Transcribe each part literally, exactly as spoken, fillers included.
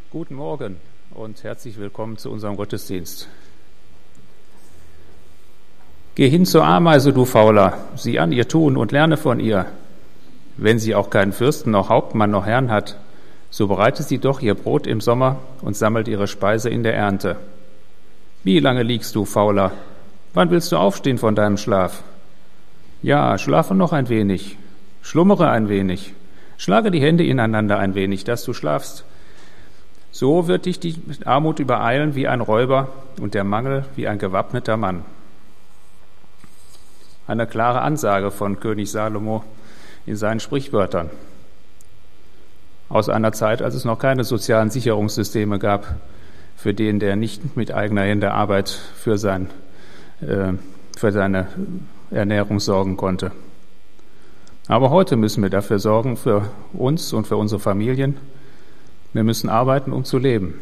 Guten Morgen und herzlich willkommen zu unserem Gottesdienst. Geh hin zur Ameise, du Fauler, sieh an ihr Tun und lerne von ihr. Wenn sie auch keinen Fürsten noch Hauptmann noch Herrn hat, so bereitet sie doch ihr Brot im Sommer und sammelt ihre Speise in der Ernte. Wie lange liegst du, Fauler? Wann willst du aufstehen von deinem Schlaf? Ja, schlafe noch ein wenig, schlummere ein wenig, schlage die Hände ineinander ein wenig, dass du schlafst. So wird dich die Armut übereilen wie ein Räuber und der Mangel wie ein gewappneter Mann. Eine klare Ansage von König Salomo in seinen Sprichwörtern. Aus einer Zeit, als es noch keine sozialen Sicherungssysteme gab, für den, der nicht mit eigener Hände Arbeit für, sein, äh, für seine Ernährung sorgen konnte. Aber heute müssen wir dafür sorgen, für uns und für unsere Familien. Wir müssen arbeiten, um zu leben.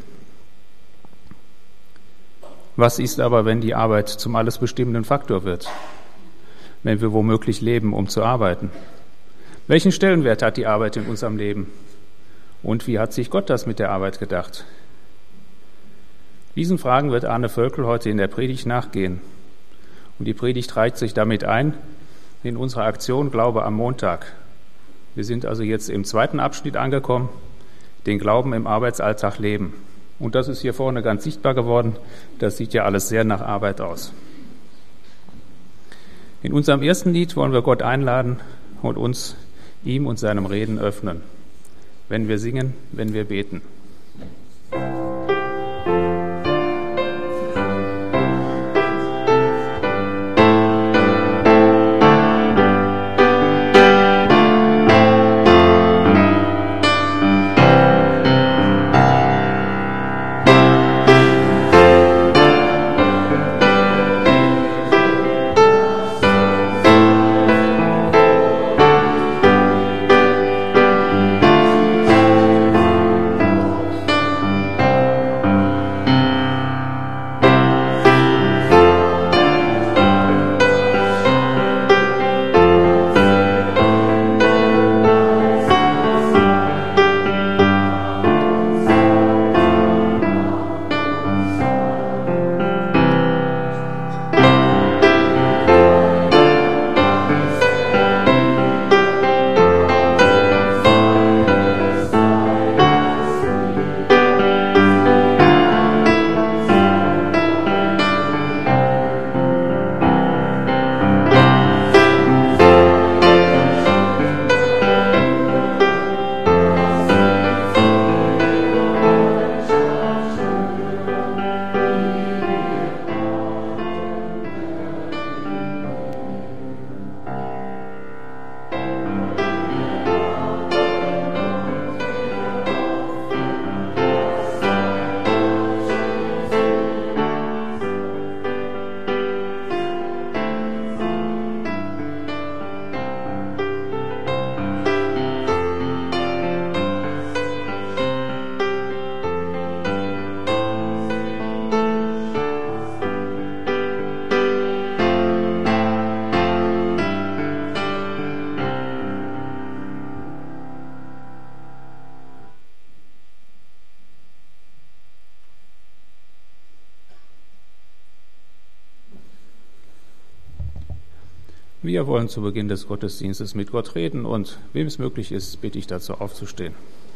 Was ist aber, wenn die Arbeit zum alles bestimmenden Faktor wird? Wenn wir womöglich leben, um zu arbeiten? Welchen Stellenwert hat die Arbeit in unserem Leben? Und wie hat sich Gott das mit der Arbeit gedacht? Diesen Fragen wird Arne Völkel heute in der Predigt nachgehen. Und die Predigt reiht sich damit ein in unsere Aktion Glaube am Montag. Wir sind also jetzt im zweiten Abschnitt angekommen, den Glauben im Arbeitsalltag leben. Und das ist hier vorne ganz sichtbar geworden. Das sieht ja alles sehr nach Arbeit aus. In unserem ersten Lied wollen wir Gott einladen und uns ihm und seinem Reden öffnen. Wenn wir singen, wenn wir beten. Wir wollen zu Beginn des Gottesdienstes mit Gott reden und wem es möglich ist, bitte ich dazu aufzustehen.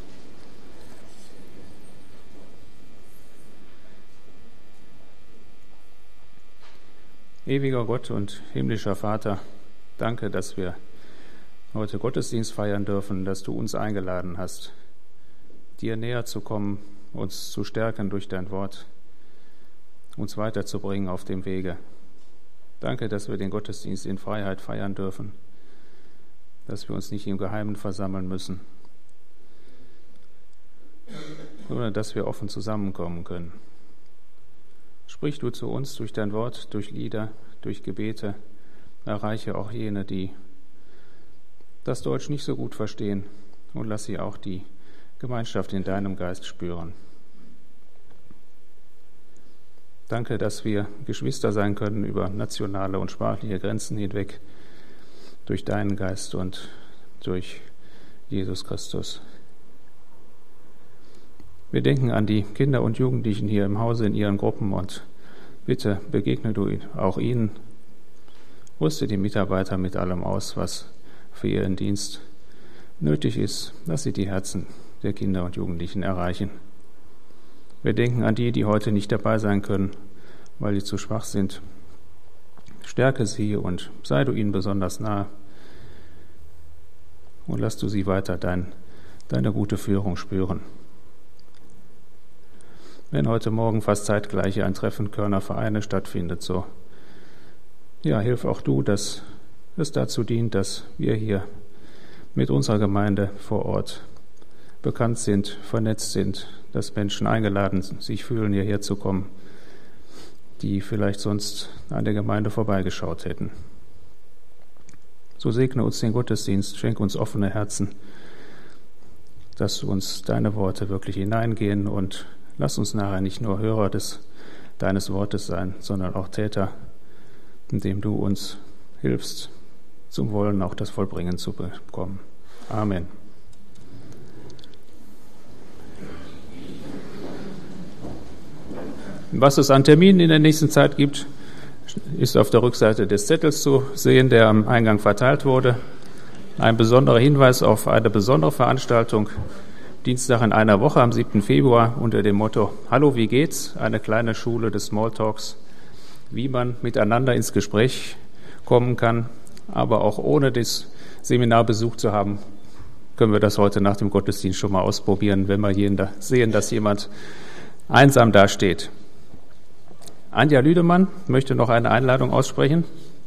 Ewiger Gott und himmlischer Vater, danke, dass wir heute Gottesdienst feiern dürfen, dass du uns eingeladen hast, dir näher zu kommen, uns zu stärken durch dein Wort, uns weiterzubringen auf dem Wege. Danke, dass wir den Gottesdienst in Freiheit feiern dürfen, dass wir uns nicht im Geheimen versammeln müssen, sondern dass wir offen zusammenkommen können. Sprich du zu uns durch dein Wort, durch Lieder, durch Gebete, erreiche auch jene, die das Deutsch nicht so gut verstehen, und lass sie auch die Gemeinschaft in deinem Geist spüren. Danke, dass wir Geschwister sein können über nationale und sprachliche Grenzen hinweg, durch deinen Geist und durch Jesus Christus. Wir denken an die Kinder und Jugendlichen hier im Hause in ihren Gruppen und bitte begegne du auch ihnen. Rüste die Mitarbeiter mit allem aus, was für ihren Dienst nötig ist, dass sie die Herzen der Kinder und Jugendlichen erreichen. Wir denken an die, die heute nicht dabei sein können, weil sie zu schwach sind. Stärke sie und sei du ihnen besonders nahe und lass du sie weiter dein, deine gute Führung spüren. Wenn heute Morgen fast zeitgleich ein Treffen Körner Vereine stattfindet, so ja, hilf auch du, dass es dazu dient, dass wir hier mit unserer Gemeinde vor Ort bekannt sind, vernetzt sind, dass Menschen eingeladen sich fühlen, hierher zu kommen, die vielleicht sonst an der Gemeinde vorbeigeschaut hätten. So segne uns den Gottesdienst, schenk uns offene Herzen, dass uns deine Worte wirklich hineingehen und lass uns nachher nicht nur Hörer des, deines Wortes sein, sondern auch Täter, indem du uns hilfst, zum Wollen auch das Vollbringen zu bekommen. Amen. Was es an Terminen in der nächsten Zeit gibt, ist auf der Rückseite des Zettels zu sehen, der am Eingang verteilt wurde. Ein besonderer Hinweis auf eine besondere Veranstaltung Dienstag in einer Woche am siebten Februar unter dem Motto Hallo, wie geht's? Eine kleine Schule des Smalltalks, wie man miteinander ins Gespräch kommen kann, aber auch ohne das Seminar besucht zu haben, können wir das heute nach dem Gottesdienst schon mal ausprobieren, wenn wir sehen, dass jemand einsam dasteht. Anja Lüdemann möchte noch eine Einladung aussprechen.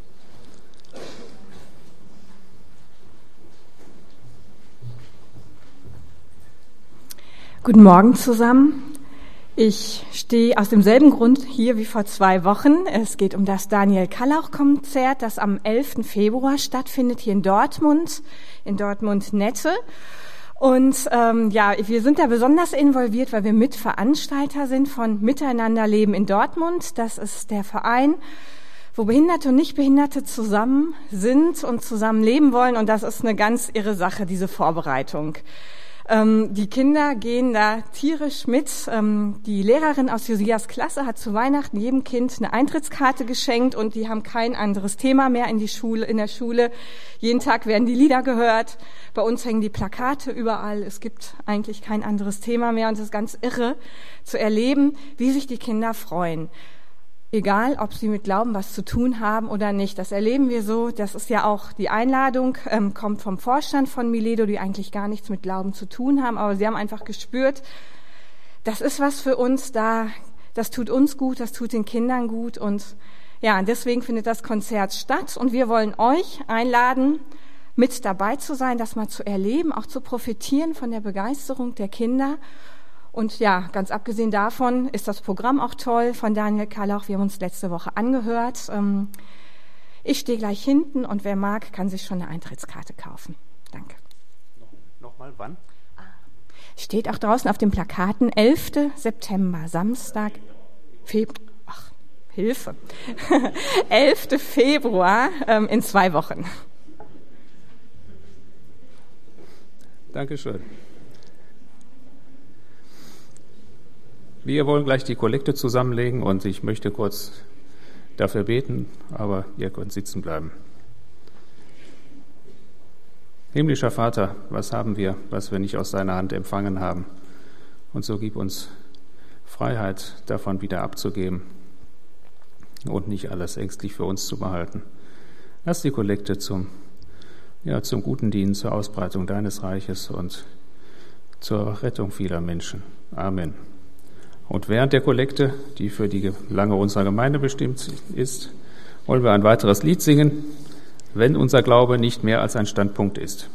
Guten Morgen zusammen. Ich stehe aus demselben Grund hier wie vor zwei Wochen. Es geht um das Daniel Kallauch-Konzert, das am elften Februar stattfindet hier in Dortmund, in Dortmund-Nette. Und ähm, ja, wir sind da besonders involviert, weil wir Mitveranstalter sind von Miteinander leben in Dortmund. Das ist der Verein, wo Behinderte und Nichtbehinderte zusammen sind und zusammen leben wollen. Und das ist eine ganz irre Sache, diese Vorbereitung. Ähm, die Kinder gehen da tierisch mit. Ähm, die Lehrerin aus Josias Klasse hat zu Weihnachten jedem Kind eine Eintrittskarte geschenkt und die haben kein anderes Thema mehr in die Schule, in der Schule. Jeden Tag werden die Lieder gehört. Bei uns hängen die Plakate überall. Es gibt eigentlich kein anderes Thema mehr und es ist ganz irre zu erleben, wie sich die Kinder freuen. Egal, ob sie mit Glauben was zu tun haben oder nicht. Das erleben wir so. Das ist ja auch die Einladung, ähm, kommt vom Vorstand von Miledo, die eigentlich gar nichts mit Glauben zu tun haben. Aber sie haben einfach gespürt, das ist was für uns da. Das tut uns gut, das tut den Kindern gut. Und ja, deswegen findet das Konzert statt. Und wir wollen euch einladen, mit dabei zu sein, das mal zu erleben, auch zu profitieren von der Begeisterung der Kinder. Und ja, ganz abgesehen davon ist das Programm auch toll von Daniel Kallauch. Wir haben uns letzte Woche angehört. Ich stehe gleich hinten und wer mag, kann sich schon eine Eintrittskarte kaufen. Danke. Nochmal, wann? Steht auch draußen auf den Plakaten, elften September, Samstag, Februar, ach, Hilfe, elften Februar ähm, in zwei Wochen. Dankeschön. Wir wollen gleich die Kollekte zusammenlegen und ich möchte kurz dafür beten, aber ihr könnt sitzen bleiben. Himmlischer Vater, was haben wir, was wir nicht aus deiner Hand empfangen haben? Und so gib uns Freiheit, davon wieder abzugeben und nicht alles ängstlich für uns zu behalten. Lass die Kollekte zum, ja, zum guten dienen, zur Ausbreitung deines Reiches und zur Rettung vieler Menschen. Amen. Und während der Kollekte, die für die Belange unserer Gemeinde bestimmt ist, wollen wir ein weiteres Lied singen, wenn unser Glaube nicht mehr als ein Standpunkt ist.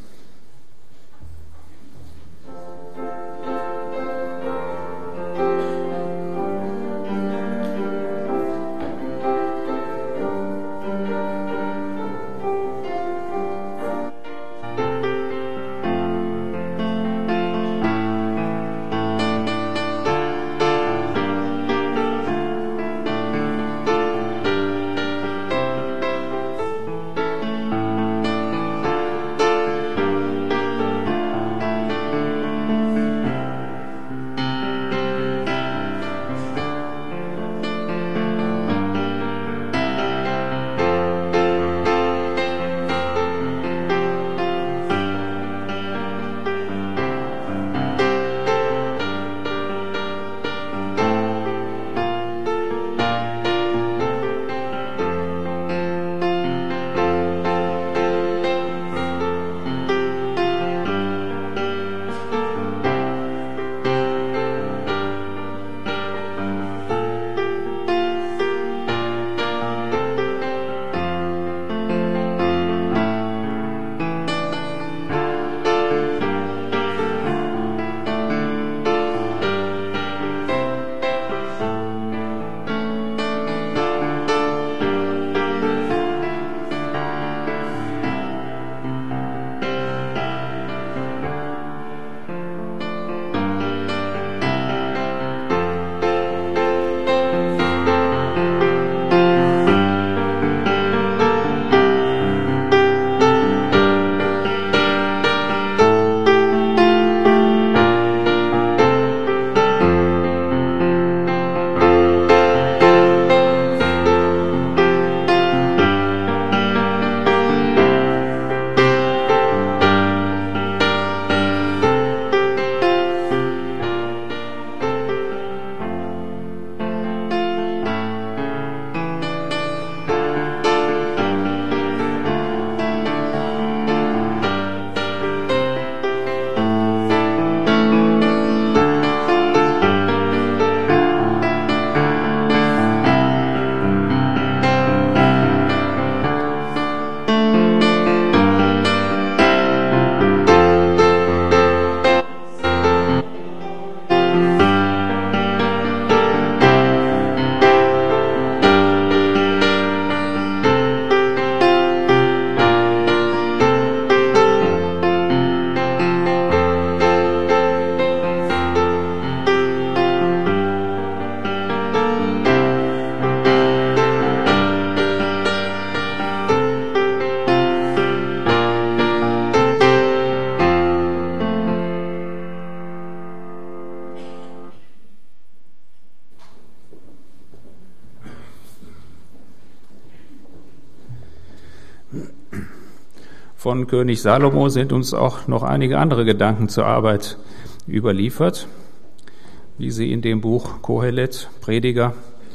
Von König Salomo sind uns auch noch einige andere Gedanken zur Arbeit überliefert, wie sie in dem Buch Kohelet, Prediger,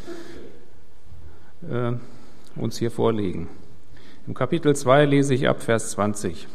äh, uns hier vorliegen. Im Kapitel zwei lese ich ab Vers zwanzig.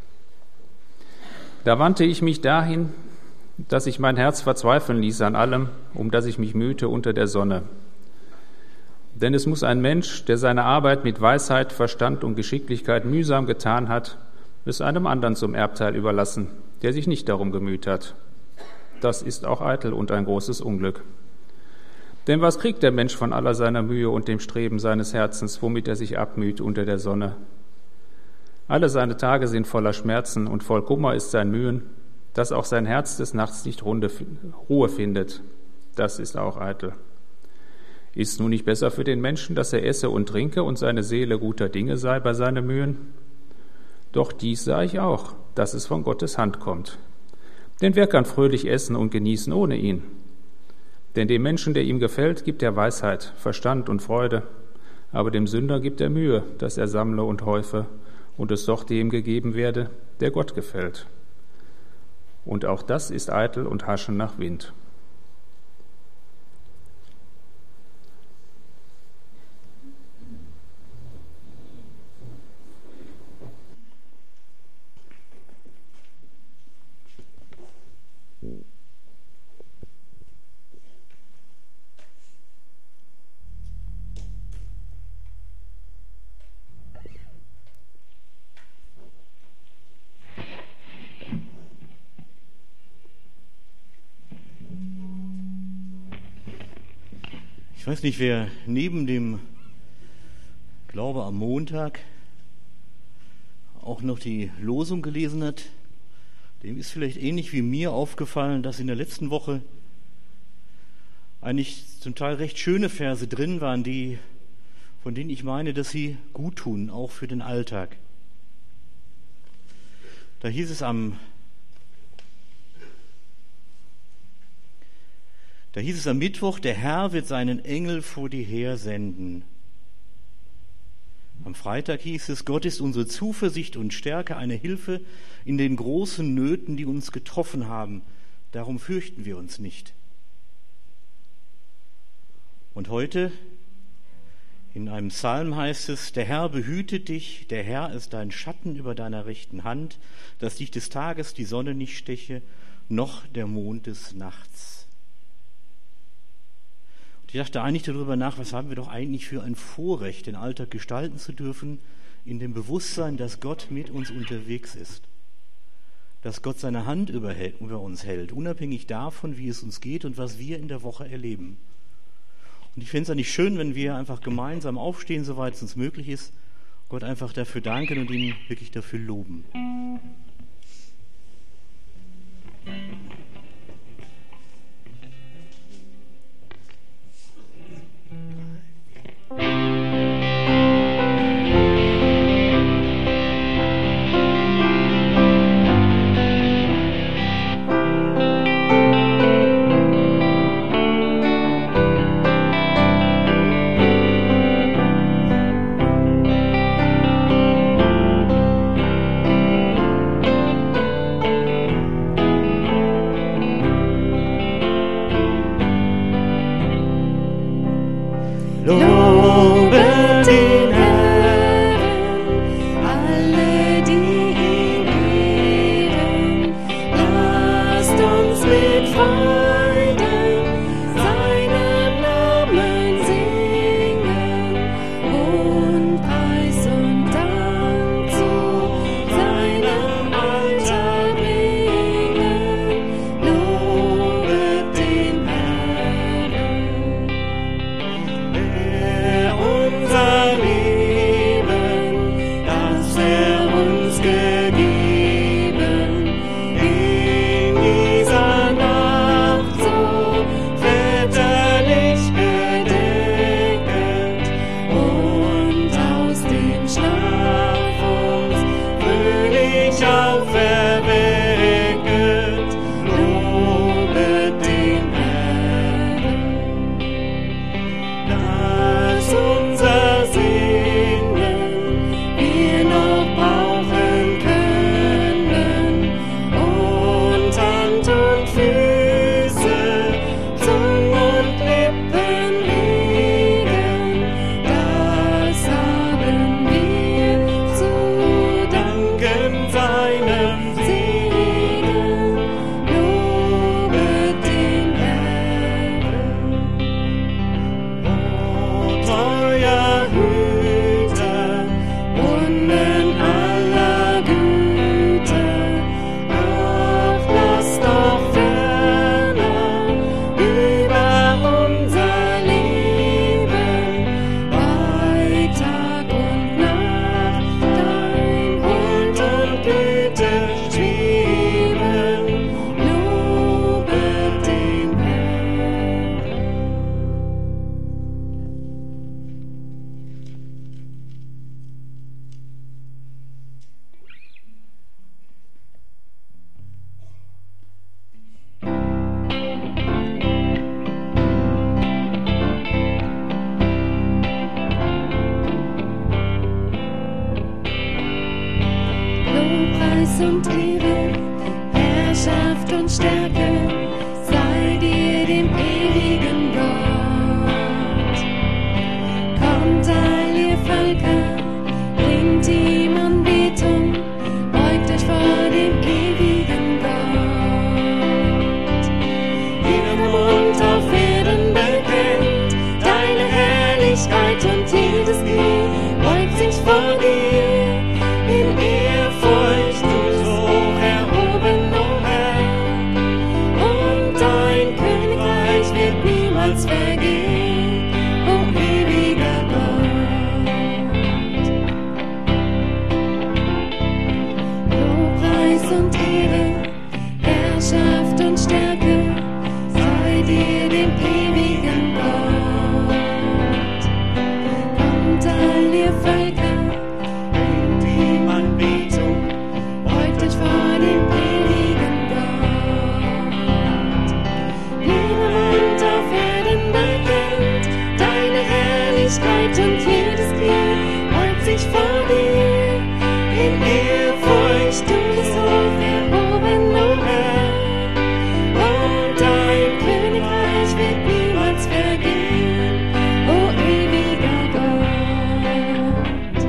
Da wandte ich mich dahin, dass ich mein Herz verzweifeln ließ an allem, um das ich mich mühte unter der Sonne. Denn es muss ein Mensch, der seine Arbeit mit Weisheit, Verstand und Geschicklichkeit mühsam getan hat, es einem anderen zum Erbteil überlassen, der sich nicht darum gemüht hat. Das ist auch eitel und ein großes Unglück. Denn was kriegt der Mensch von aller seiner Mühe und dem Streben seines Herzens, womit er sich abmüht unter der Sonne? Alle seine Tage sind voller Schmerzen und voll Kummer ist sein Mühen, dass auch sein Herz des Nachts nicht Ruhe findet. Das ist auch eitel. Ist nun nicht besser für den Menschen, dass er esse und trinke und seine Seele guter Dinge sei bei seinen Mühen? Doch dies sah ich auch, dass es von Gottes Hand kommt. Denn wer kann fröhlich essen und genießen ohne ihn? Denn dem Menschen, der ihm gefällt, gibt er Weisheit, Verstand und Freude, aber dem Sünder gibt er Mühe, dass er sammle und häufe und es doch dem gegeben werde, der Gott gefällt. Und auch das ist eitel und Haschen nach Wind. Ich weiß nicht, wer neben dem Glaube am Montag auch noch die Losung gelesen hat, dem ist vielleicht ähnlich wie mir aufgefallen, dass in der letzten Woche eigentlich zum Teil recht schöne Verse drin waren, die, von denen ich meine, dass sie gut tun, auch für den Alltag. Da hieß es am Da hieß es am Mittwoch, der Herr wird seinen Engel vor dir her senden. Am Freitag hieß es, Gott ist unsere Zuversicht und Stärke, eine Hilfe in den großen Nöten, die uns getroffen haben. Darum fürchten wir uns nicht. Und heute in einem Psalm heißt es, der Herr behüte dich, der Herr ist dein Schatten über deiner rechten Hand, dass dich des Tages die Sonne nicht steche, noch der Mond des Nachts. Ich dachte eigentlich darüber nach, was haben wir doch eigentlich für ein Vorrecht, den Alltag gestalten zu dürfen, in dem Bewusstsein, dass Gott mit uns unterwegs ist. Dass Gott seine Hand über, über uns hält, unabhängig davon, wie es uns geht und was wir in der Woche erleben. Und ich finde es eigentlich schön, wenn wir einfach gemeinsam aufstehen, soweit es uns möglich ist, Gott einfach dafür danken und ihn wirklich dafür loben. Lobpreis und Ehre, Herrschaft und Stärke sei dir dem ewigen Gott. Kommt all ihr Völker, bringt ihm Anbetung, beugt euch vor dem ewigen Gott. Jeder Mund auf Erden bekennt deine Herrlichkeit und jedes Knie beugt sich vor dir in Ehrfurcht, du bist hoch erhoben, o Herr, und dein Königreich wird niemals vergehen, o ewiger Gott. Lobpreis und Ehre, Herrschaft und Stärke sei dir dem ewigen Gott. Kommt all ihr Völker, bringt ihm Anbetung, beugt euch vor dem ewigen Gott. Niemand auf Erden bekennt deine Herrlichkeit und jedes Knie beugt sich vor dir in Ehrfurcht, du bist hoch erhoben, o Herr, und dein Königreich wird niemals vergehen, o ewiger Gott.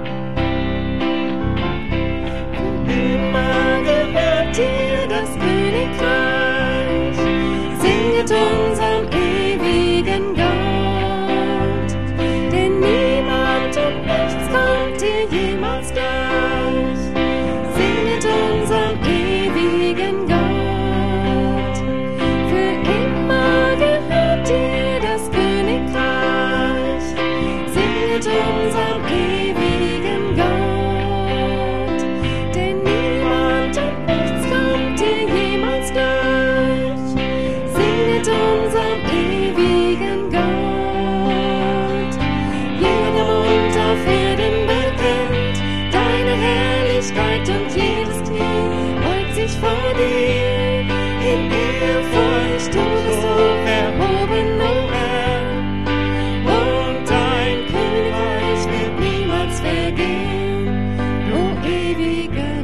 Für immer gehört dir das Königreich, singet unserem ewigen Gott, denn niemand und nichts kommt dir jemals gleich. Singet unserem ewigen Gott, für immer gehört dir das Königreich, singet unserem ewigen Gott, denn niemand und nichts kommt dir jemals gleich. Singet unserem ewigen Gott. Jeder Mund auf Erden bekennt deine Herrlichkeit und jedes Knie beugt sich vor dir in Ehrfurcht, du bist hoch erhoben, o Herr, und dein Königreich wird niemals vergehen, o ewiger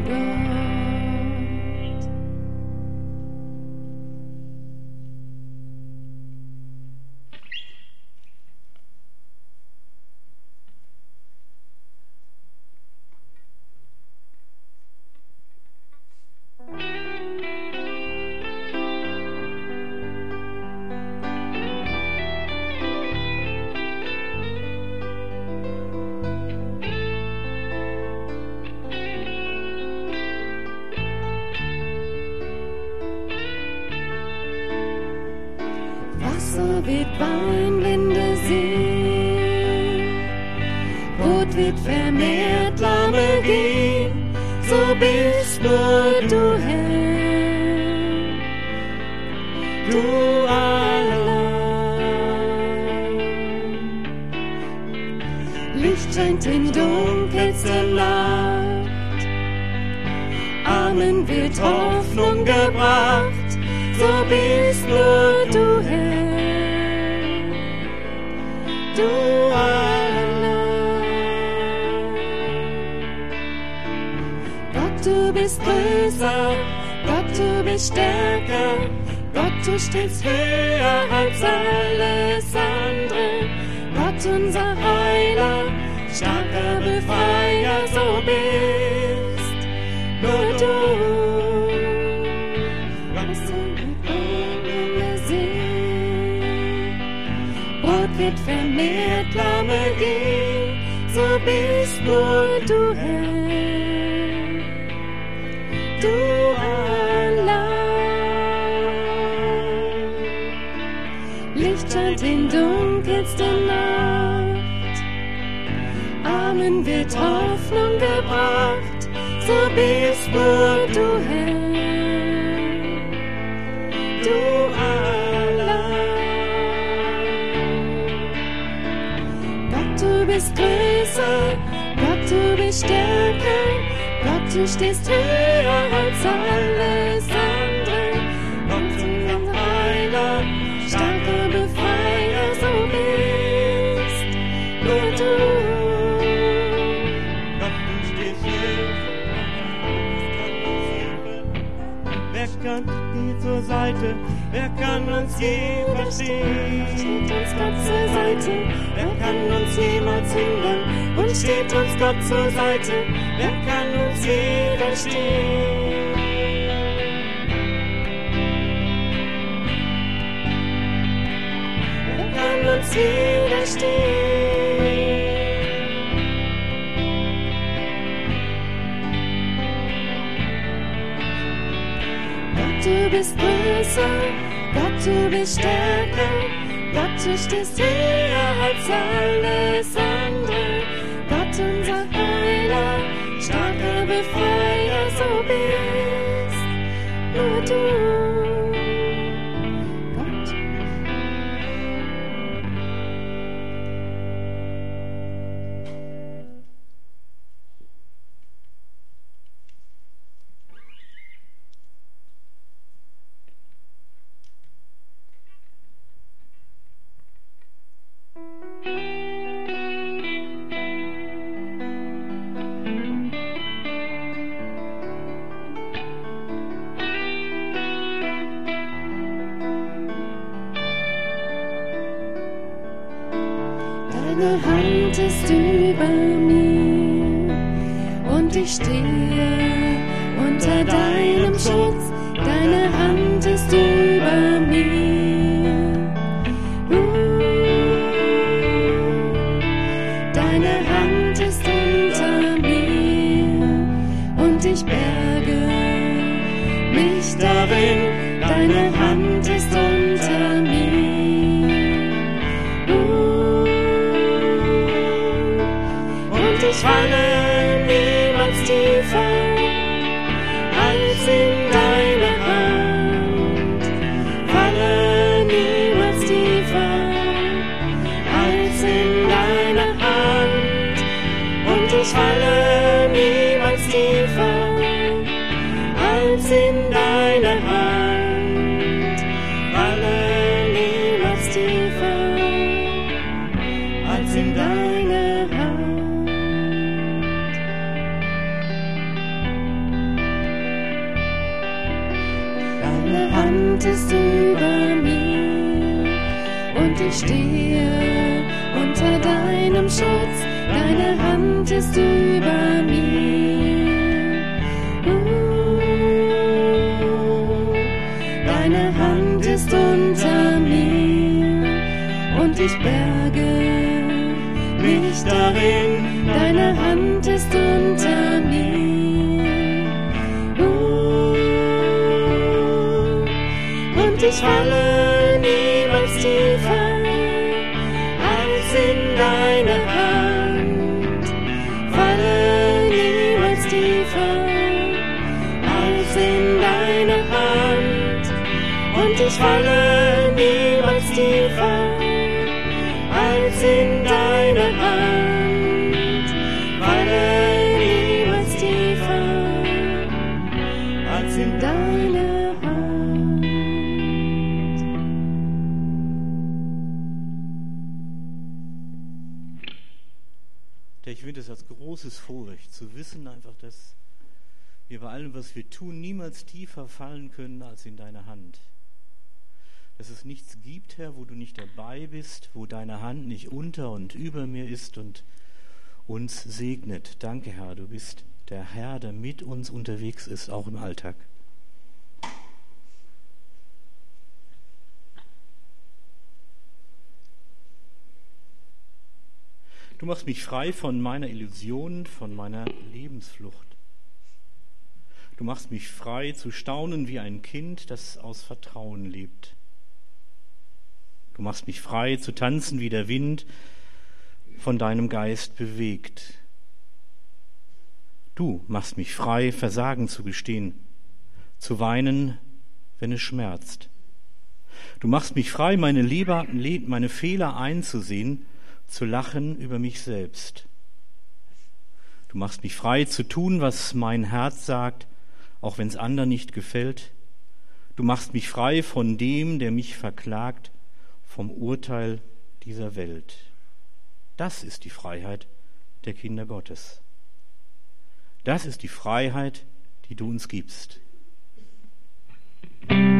Gott. Wasser wird Wein, Winde See, Brot wird vermehrt, Lahme gehen, so bist nur du, Herr, du allein. Licht scheint in dunkelster Nacht, Armen wird Hoffnung gebracht, so bist nur du, Herr, du allein. Gott, du bist größer, Gott, du bist stärker, Gott, du stehst höher als alles andere. Gott, unser Heiler, starker Befreier, so bist nur du. Brot wird vermehrt, Lahme gehen, so bist nur du, Herr, du allein. Licht scheint in dunkelster Nacht, Armen wird Hoffnung gebracht, so bist nur du, Herr, du allein. Du bist größer, Gott, du bist stärker, Gott, du stehst höher als alles andere. Gott, unser Heiler, starker Befreier, so bist nur du. Gott, du stehst höher. Seite, wer kann uns je verstehen? Steht uns Gott zur Seite, Wer kann uns jemals hindern? und steht uns Gott zur Seite. Wer kann uns je verstehen? Wer kann uns widerstehen? Gott, du bist größer, Gott, du bist stärker, Gott, du stehst höher als alles andere. Gott, unser Heiler, starker Befreier, so bist nur du. Gott. Deine Hand ist über mir und ich stehe unter deinem Schutz. Deine Hand ist über mir. Uh, deine Hand ist unter mir und ich berge mich darin. Deine Hand ist unter mir. Ich falle niemals tiefer als in deine Hand. Falle niemals tiefer als in deine Hand. Und ich falle niemals tiefer als in deine Hand. Falle niemals tiefer als in deine Hand. Deine Hand ist über mir und ich stehe unter deinem Schutz. Deine Hand ist über mir. Uh, deine Hand ist unter mir und ich berge mich darin. Deine Hand ist unter mir. Und ich falle niemals tiefer als in deine Hand. Falle niemals tiefer als in deine Hand. Und ich falle niemals tiefer als in deine Hand. Falle niemals tiefer als in deine Hand. Ich finde es als großes Vorrecht zu wissen, einfach, dass wir bei allem, was wir tun, niemals tiefer fallen können als in deine Hand. Dass es nichts gibt, Herr, wo du nicht dabei bist, wo deine Hand nicht unter und über mir ist und uns segnet. Danke, Herr, du bist der Herr, der mit uns unterwegs ist, auch im Alltag. Du machst mich frei von meiner Illusion, von meiner Lebensflucht. Du machst mich frei zu staunen wie ein Kind, das aus Vertrauen lebt. Du machst mich frei zu tanzen wie der Wind, von deinem Geist bewegt. Du machst mich frei, Versagen zu gestehen, zu weinen, wenn es schmerzt. Du machst mich frei, meine, Leber, meine Fehler einzusehen, zu lachen über mich selbst. Du machst mich frei zu tun, was mein Herz sagt, auch wenn es anderen nicht gefällt. Du machst mich frei von dem, der mich verklagt, vom Urteil dieser Welt. Das ist die Freiheit der Kinder Gottes. Das ist die Freiheit, die du uns gibst.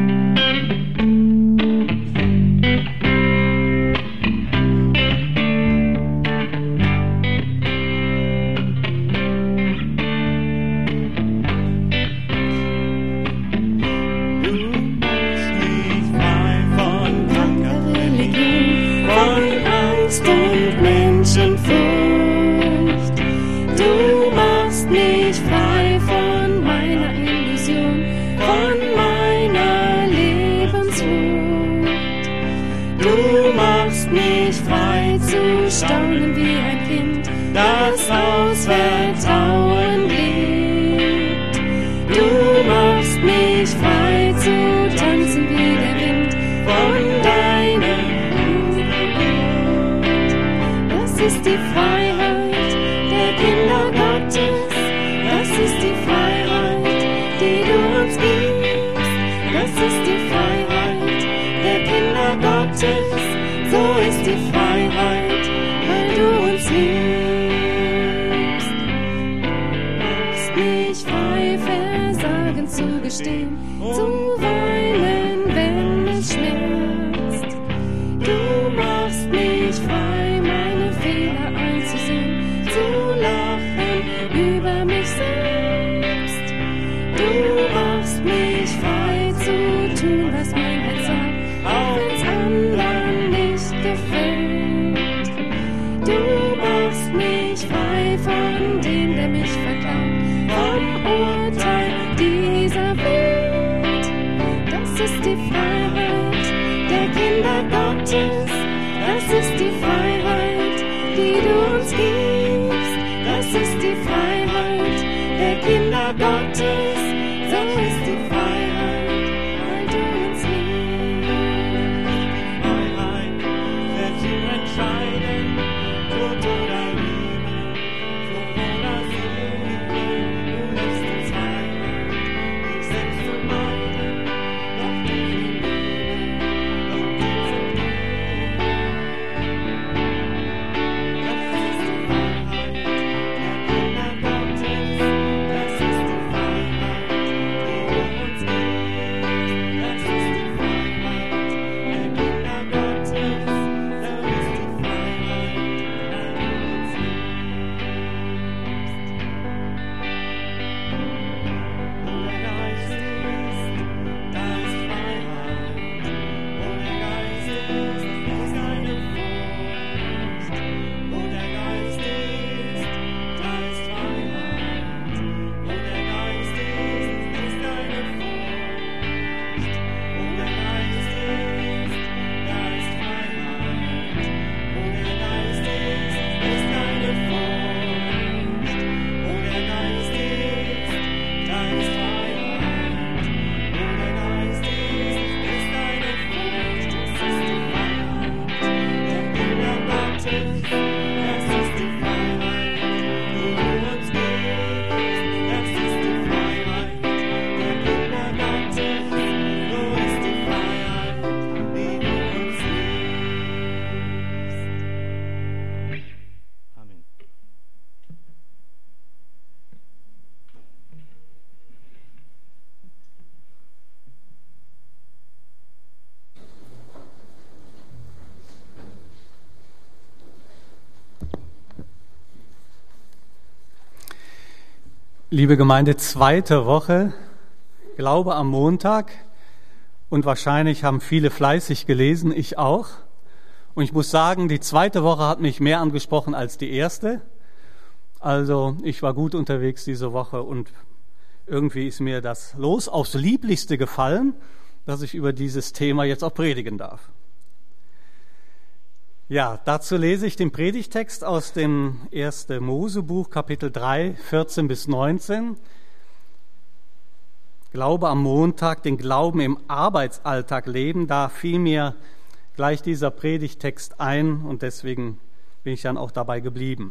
Liebe Gemeinde, zweite Woche, Glaube am Montag, und wahrscheinlich haben viele fleißig gelesen, ich auch. Und ich muss sagen, die zweite Woche hat mich mehr angesprochen als die erste. Also ich war gut unterwegs diese Woche und irgendwie ist mir das Los aufs Lieblichste gefallen, dass ich über dieses Thema jetzt auch predigen darf. Ja, dazu lese ich den Predigtext aus dem ersten Mosebuch, Kapitel drei, vierzehn bis neunzehn. Glaube am Montag, den Glauben im Arbeitsalltag leben, da fiel mir gleich dieser Predigtext ein und deswegen bin ich dann auch dabei geblieben.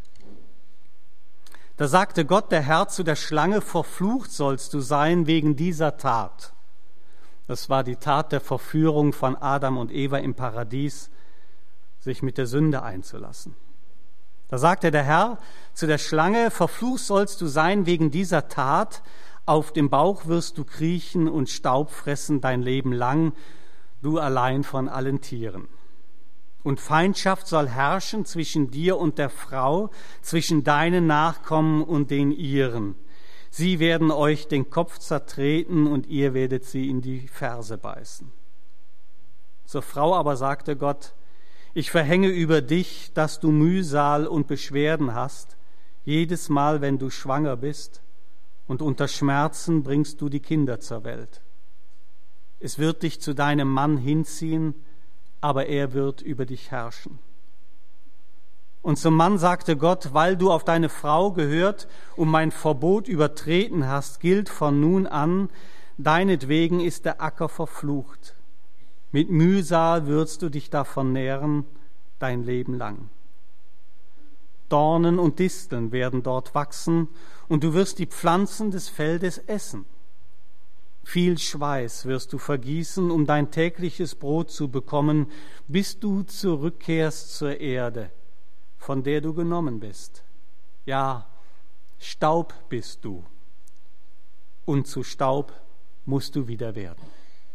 Da sagte Gott, der Herr, zu der Schlange: Verflucht sollst du sein wegen dieser Tat. Das war die Tat der Verführung von Adam und Eva im Paradies, sich mit der Sünde einzulassen. Da sagte der Herr zu der Schlange: Verflucht sollst du sein wegen dieser Tat. Auf dem Bauch wirst du kriechen und Staub fressen dein Leben lang, du allein von allen Tieren. Und Feindschaft soll herrschen zwischen dir und der Frau, zwischen deinen Nachkommen und den ihren. Sie werden euch den Kopf zertreten und ihr werdet sie in die Ferse beißen. Zur Frau aber sagte Gott: Ich verhänge über dich, dass du Mühsal und Beschwerden hast, jedes Mal, wenn du schwanger bist, und unter Schmerzen bringst du die Kinder zur Welt. Es wird dich zu deinem Mann hinziehen, aber er wird über dich herrschen. Und zum Mann sagte Gott: Weil du auf deine Frau gehört und mein Verbot übertreten hast, gilt von nun an, deinetwegen ist der Acker verflucht. Mit Mühsal wirst du dich davon nähren, dein Leben lang. Dornen und Disteln werden dort wachsen, und du wirst die Pflanzen des Feldes essen. Viel Schweiß wirst du vergießen, um dein tägliches Brot zu bekommen, bis du zurückkehrst zur Erde, von der du genommen bist. Ja, Staub bist du, und zu Staub musst du wieder werden.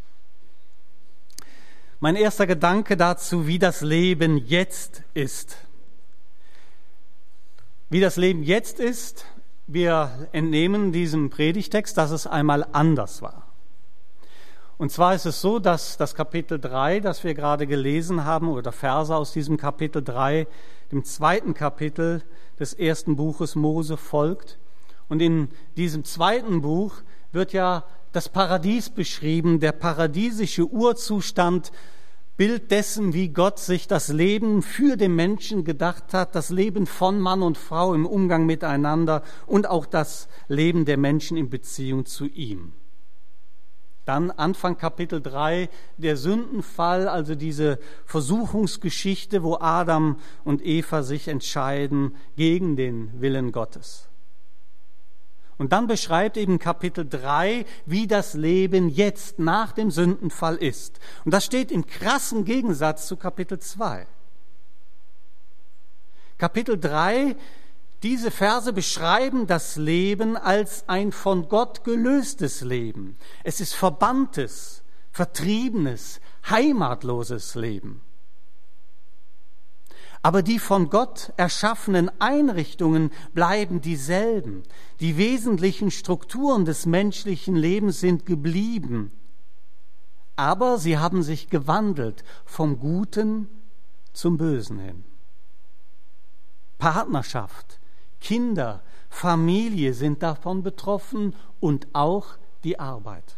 Mein erster Gedanke dazu, wie das Leben jetzt ist. Wie das Leben jetzt ist, wir entnehmen diesem Predigtext, dass es einmal anders war. Und zwar ist es so, dass das Kapitel drei, das wir gerade gelesen haben, oder Verse aus diesem Kapitel drei, dem zweiten Kapitel des ersten Buches Mose folgt. Und in diesem zweiten Buch wird ja das Paradies beschrieben, der paradiesische Urzustand, Bild dessen, wie Gott sich das Leben für den Menschen gedacht hat, das Leben von Mann und Frau im Umgang miteinander und auch das Leben der Menschen in Beziehung zu ihm. Dann Anfang Kapitel drei, der Sündenfall, also diese Versuchungsgeschichte, wo Adam und Eva sich entscheiden gegen den Willen Gottes. Und dann beschreibt eben Kapitel drei, wie das Leben jetzt nach dem Sündenfall ist. Und das steht im krassen Gegensatz zu Kapitel zwei. Kapitel drei, diese Verse beschreiben das Leben als ein von Gott gelöstes Leben. Es ist verbanntes, vertriebenes, heimatloses Leben. Aber die von Gott erschaffenen Einrichtungen bleiben dieselben. Die wesentlichen Strukturen des menschlichen Lebens sind geblieben. Aber sie haben sich gewandelt vom Guten zum Bösen hin. Partnerschaft, Kinder, Familie sind davon betroffen und auch die Arbeit.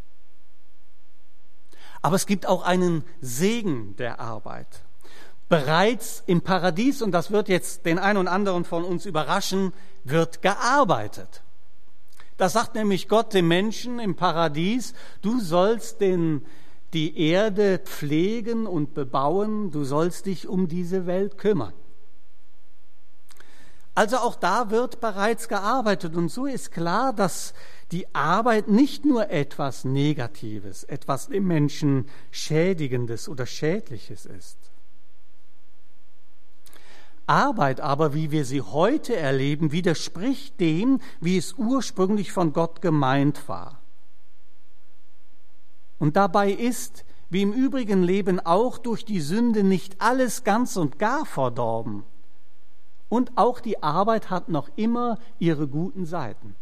Aber es gibt auch einen Segen der Arbeit. Bereits im Paradies, und das wird jetzt den einen und anderen von uns überraschen, wird gearbeitet. Das sagt nämlich Gott dem Menschen im Paradies: Du sollst den, die Erde pflegen und bebauen, du sollst dich um diese Welt kümmern. Also auch da wird bereits gearbeitet, und so ist klar, dass die Arbeit nicht nur etwas Negatives, etwas dem Menschen Schädigendes oder Schädliches ist. Arbeit aber, wie wir sie heute erleben, widerspricht dem, wie es ursprünglich von Gott gemeint war. Und dabei ist, wie im übrigen Leben auch, durch die Sünde nicht alles ganz und gar verdorben. Und auch die Arbeit hat noch immer ihre guten Seiten.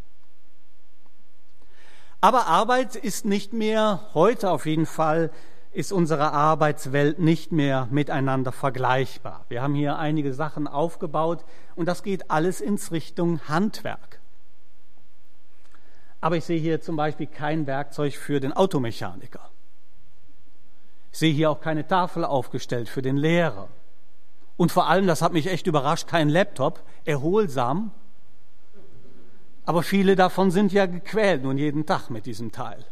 Aber Arbeit ist nicht mehr, heute auf jeden Fall, ist unsere Arbeitswelt nicht mehr miteinander vergleichbar. Wir haben hier einige Sachen aufgebaut und das geht alles ins Richtung Handwerk. Aber ich sehe hier zum Beispiel kein Werkzeug für den Automechaniker. Ich sehe hier auch keine Tafel aufgestellt für den Lehrer. Und vor allem, das hat mich echt überrascht, kein Laptop, erholsam. Aber viele davon sind ja gequält nun jeden Tag mit diesem Teil.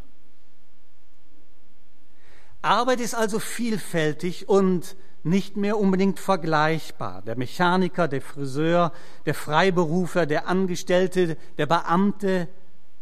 Arbeit ist also vielfältig und nicht mehr unbedingt vergleichbar. Der Mechaniker, der Friseur, der Freiberufler, der Angestellte, der Beamte.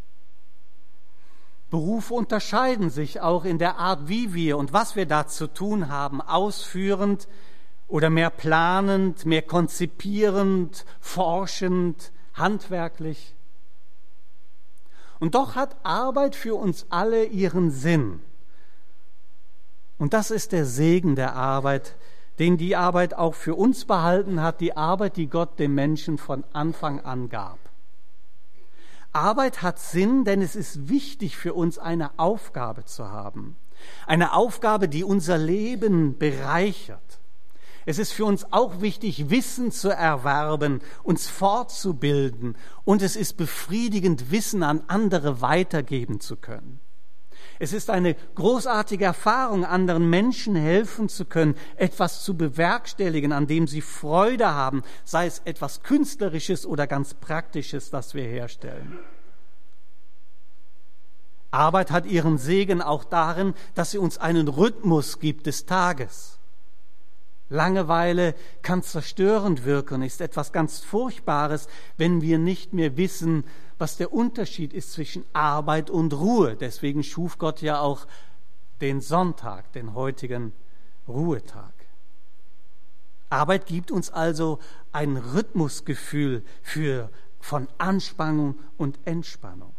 Berufe unterscheiden sich auch in der Art, wie wir und was wir da zu tun haben, ausführend oder mehr planend, mehr konzipierend, forschend, handwerklich. Und doch hat Arbeit für uns alle ihren Sinn. Und das ist der Segen der Arbeit, den die Arbeit auch für uns behalten hat, die Arbeit, die Gott dem Menschen von Anfang an gab. Arbeit hat Sinn, denn es ist wichtig für uns, eine Aufgabe zu haben. Eine Aufgabe, die unser Leben bereichert. Es ist für uns auch wichtig, Wissen zu erwerben, uns fortzubilden. Und es ist befriedigend, Wissen an andere weitergeben zu können. Es ist eine großartige Erfahrung, anderen Menschen helfen zu können, etwas zu bewerkstelligen, an dem sie Freude haben, sei es etwas Künstlerisches oder ganz Praktisches, das wir herstellen. Arbeit hat ihren Segen auch darin, dass sie uns einen Rhythmus gibt des Tages. Langeweile kann zerstörend wirken, ist etwas ganz Furchtbares, wenn wir nicht mehr wissen, was der Unterschied ist zwischen Arbeit und Ruhe. Deswegen schuf Gott ja auch den Sonntag, den heutigen Ruhetag. Arbeit gibt uns also ein Rhythmusgefühl für, von Anspannung und Entspannung.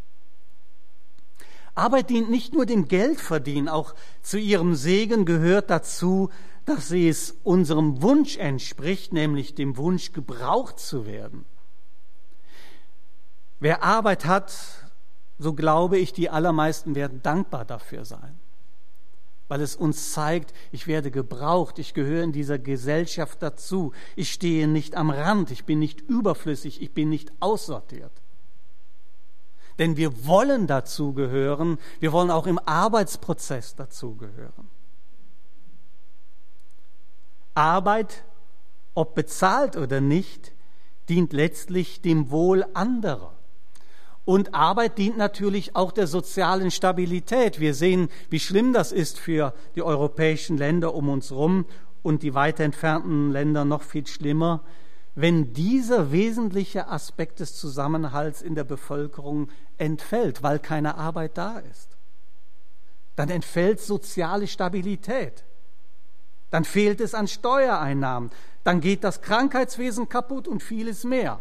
Arbeit dient nicht nur dem Geldverdienen, auch zu ihrem Segen gehört dazu, dass sie es unserem Wunsch entspricht, nämlich dem Wunsch, gebraucht zu werden. Wer Arbeit hat, so glaube ich, die allermeisten werden dankbar dafür sein, weil es uns zeigt, ich werde gebraucht, ich gehöre in dieser Gesellschaft dazu, ich stehe nicht am Rand, ich bin nicht überflüssig, ich bin nicht aussortiert. Denn wir wollen dazugehören, wir wollen auch im Arbeitsprozess dazugehören. Arbeit, ob bezahlt oder nicht, dient letztlich dem Wohl anderer. Und Arbeit dient natürlich auch der sozialen Stabilität. Wir sehen, wie schlimm das ist für die europäischen Länder um uns herum und die weiter entfernten Länder noch viel schlimmer, wenn dieser wesentliche Aspekt des Zusammenhalts in der Bevölkerung entfällt, weil keine Arbeit da ist. Dann entfällt soziale Stabilität. Dann fehlt es an Steuereinnahmen. Dann geht das Krankheitswesen kaputt und vieles mehr.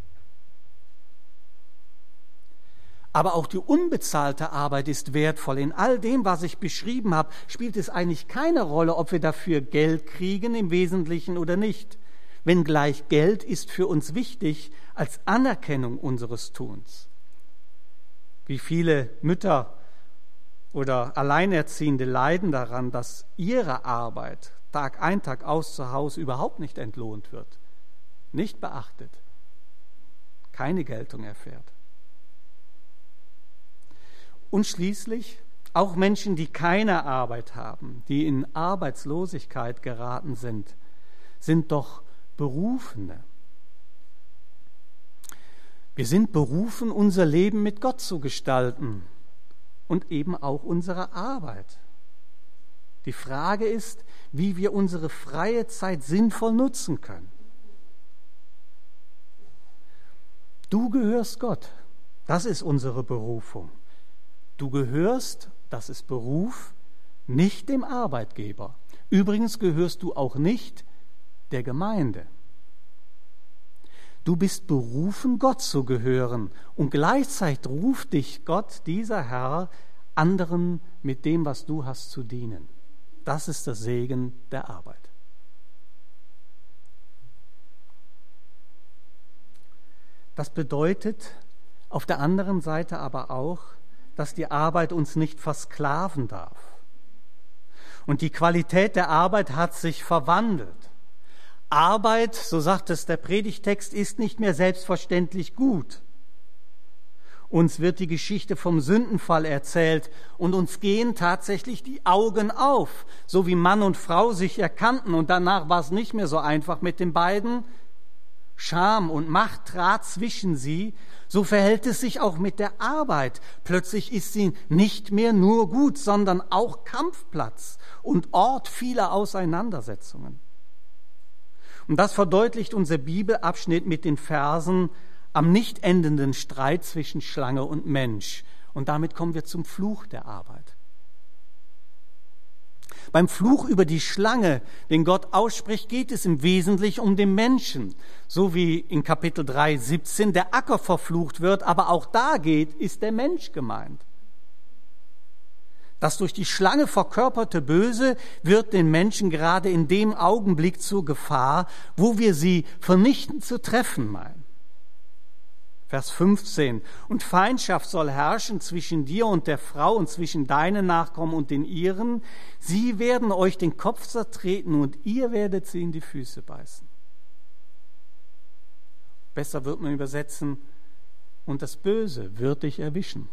Aber auch die unbezahlte Arbeit ist wertvoll. In all dem, was ich beschrieben habe, spielt es eigentlich keine Rolle, ob wir dafür Geld kriegen im Wesentlichen oder nicht. Wenngleich Geld ist für uns wichtig als Anerkennung unseres Tuns. Wie viele Mütter oder Alleinerziehende leiden daran, dass ihre Arbeit Tag ein, Tag aus zu Hause überhaupt nicht entlohnt wird, nicht beachtet, keine Geltung erfährt. Und schließlich auch Menschen, die keine Arbeit haben, die in Arbeitslosigkeit geraten sind, sind doch Berufene. Wir sind berufen, unser Leben mit Gott zu gestalten und eben auch unsere Arbeit. Die Frage ist, wie wir unsere freie Zeit sinnvoll nutzen können. Du gehörst Gott, das ist unsere Berufung. Du gehörst, das ist Beruf, nicht dem Arbeitgeber. Übrigens gehörst du auch nicht der Gemeinde. Du bist berufen, Gott zu gehören. Und gleichzeitig ruft dich Gott, dieser Herr, anderen mit dem, was du hast, zu dienen. Das ist der Segen der Arbeit. Das bedeutet auf der anderen Seite aber auch, dass die Arbeit uns nicht versklaven darf. Und die Qualität der Arbeit hat sich verwandelt. Arbeit, so sagt es der Predigtext, ist nicht mehr selbstverständlich gut. Uns wird die Geschichte vom Sündenfall erzählt und uns gehen tatsächlich die Augen auf, so wie Mann und Frau sich erkannten und danach war es nicht mehr so einfach mit den beiden. Scham und Macht trat zwischen sie, so verhält es sich auch mit der Arbeit. Plötzlich ist sie nicht mehr nur gut, sondern auch Kampfplatz und Ort vieler Auseinandersetzungen. Und das verdeutlicht unser Bibelabschnitt mit den Versen am nicht endenden Streit zwischen Schlange und Mensch. Und damit kommen wir zum Fluch der Arbeit. Beim Fluch über die Schlange, den Gott ausspricht, geht es im Wesentlichen um den Menschen. So wie in Kapitel drei, siebzehn der Acker verflucht wird, aber auch da geht, ist der Mensch gemeint. Das durch die Schlange verkörperte Böse wird den Menschen gerade in dem Augenblick zur Gefahr, wo wir sie vernichtend zu treffen meinen. Vers fünfzehn. Und Feindschaft soll herrschen zwischen dir und der Frau und zwischen deinen Nachkommen und den ihren. Sie werden euch den Kopf zertreten und ihr werdet sie in die Füße beißen. Besser wird man übersetzen, und das Böse wird dich erwischen.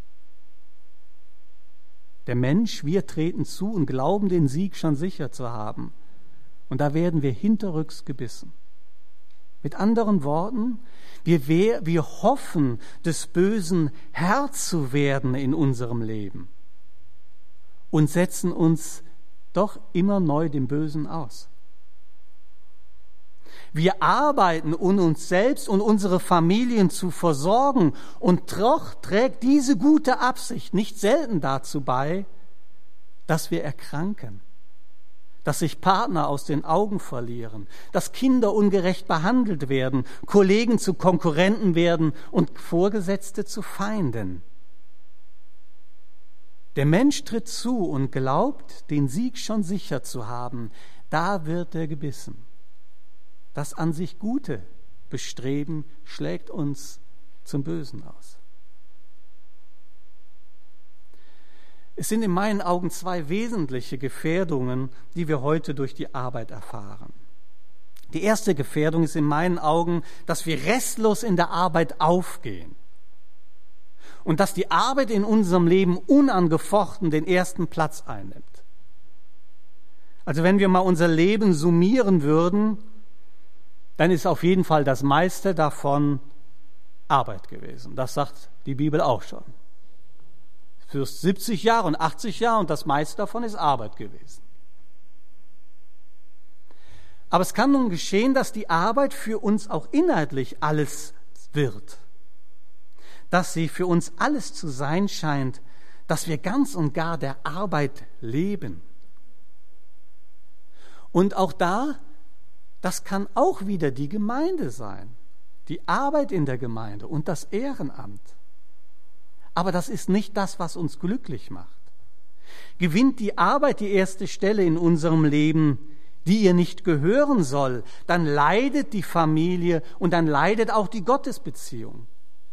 Der Mensch, wir treten zu und glauben, den Sieg schon sicher zu haben. Und da werden wir hinterrücks gebissen. Mit anderen Worten, wir, wir hoffen, des Bösen Herr zu werden in unserem Leben und setzen uns doch immer neu dem Bösen aus. Wir arbeiten, um uns selbst und unsere Familien zu versorgen, und doch trägt diese gute Absicht nicht selten dazu bei, dass wir erkranken, dass sich Partner aus den Augen verlieren, dass Kinder ungerecht behandelt werden, Kollegen zu Konkurrenten werden und Vorgesetzte zu Feinden. Der Mensch tritt zu und glaubt, den Sieg schon sicher zu haben. Da wird er gebissen. Das an sich Gute Bestreben schlägt uns zum Bösen aus. Es sind in meinen Augen zwei wesentliche Gefährdungen, die wir heute durch die Arbeit erfahren. Die erste Gefährdung ist in meinen Augen, dass wir restlos in der Arbeit aufgehen und dass die Arbeit in unserem Leben unangefochten den ersten Platz einnimmt. Also wenn wir mal unser Leben summieren würden, dann ist auf jeden Fall das meiste davon Arbeit gewesen. Das sagt die Bibel auch schon. Für siebzig Jahre und achtzig Jahre und das meiste davon ist Arbeit gewesen. Aber es kann nun geschehen, dass die Arbeit für uns auch inhaltlich alles wird. Dass sie für uns alles zu sein scheint, dass wir ganz und gar der Arbeit leben. Und auch da, das kann auch wieder die Gemeinde sein, die Arbeit in der Gemeinde und das Ehrenamt. Aber das ist nicht das, was uns glücklich macht. Gewinnt die Arbeit die erste Stelle in unserem Leben, die ihr nicht gehören soll, dann leidet die Familie und dann leidet auch die Gottesbeziehung.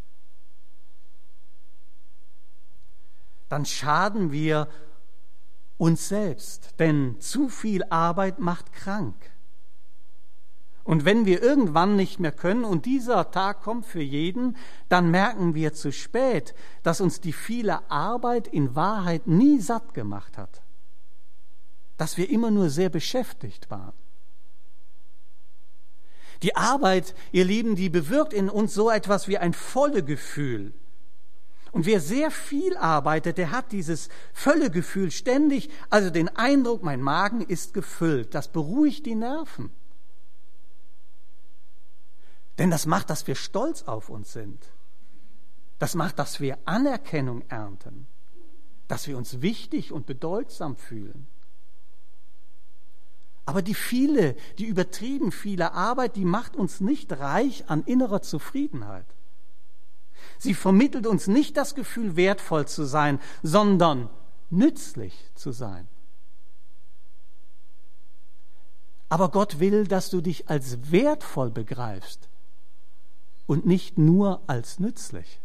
Dann schaden wir uns selbst, denn zu viel Arbeit macht krank. Und wenn wir irgendwann nicht mehr können und dieser Tag kommt für jeden, dann merken wir zu spät, dass uns die viele Arbeit in Wahrheit nie satt gemacht hat. Dass wir immer nur sehr beschäftigt waren. Die Arbeit, ihr Lieben, die bewirkt in uns so etwas wie ein Vollegefühl. Und wer sehr viel arbeitet, der hat dieses Völlegefühl ständig, also den Eindruck, mein Magen ist gefüllt. Das beruhigt die Nerven. Denn das macht, dass wir stolz auf uns sind. Das macht, dass wir Anerkennung ernten. Dass wir uns wichtig und bedeutsam fühlen. Aber die viele, die übertrieben viele Arbeit, die macht uns nicht reich an innerer Zufriedenheit. Sie vermittelt uns nicht das Gefühl, wertvoll zu sein, sondern nützlich zu sein. Aber Gott will, dass du dich als wertvoll begreifst und nicht nur als nützlich.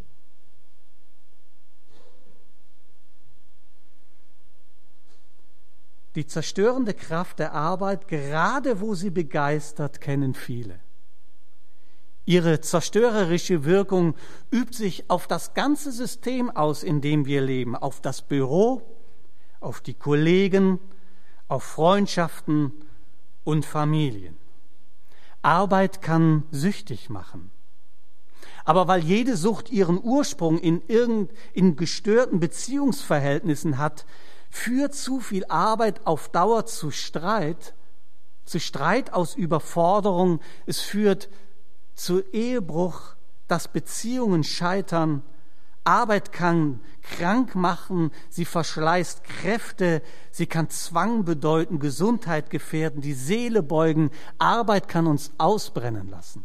Die zerstörende Kraft der Arbeit, gerade wo sie begeistert, kennen viele. Ihre zerstörerische Wirkung übt sich auf das ganze System aus, in dem wir leben, auf das Büro, auf die Kollegen, auf Freundschaften und Familien. Arbeit kann süchtig machen. Aber weil jede Sucht ihren Ursprung in, irgend, in gestörten Beziehungsverhältnissen hat, führt zu viel Arbeit auf Dauer zu Streit, zu Streit aus Überforderung. Es führt zu Ehebruch, dass Beziehungen scheitern, Arbeit kann krank machen, sie verschleißt Kräfte, sie kann Zwang bedeuten, Gesundheit gefährden, die Seele beugen. Arbeit kann uns ausbrennen lassen.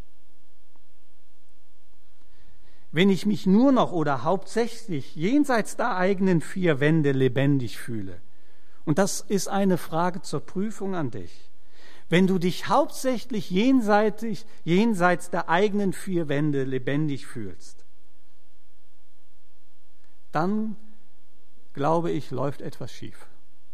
Wenn ich mich nur noch oder hauptsächlich jenseits der eigenen vier Wände lebendig fühle, und das ist eine Frage zur Prüfung an dich, wenn du dich hauptsächlich jenseits, jenseits der eigenen vier Wände lebendig fühlst, dann, glaube ich, läuft etwas schief.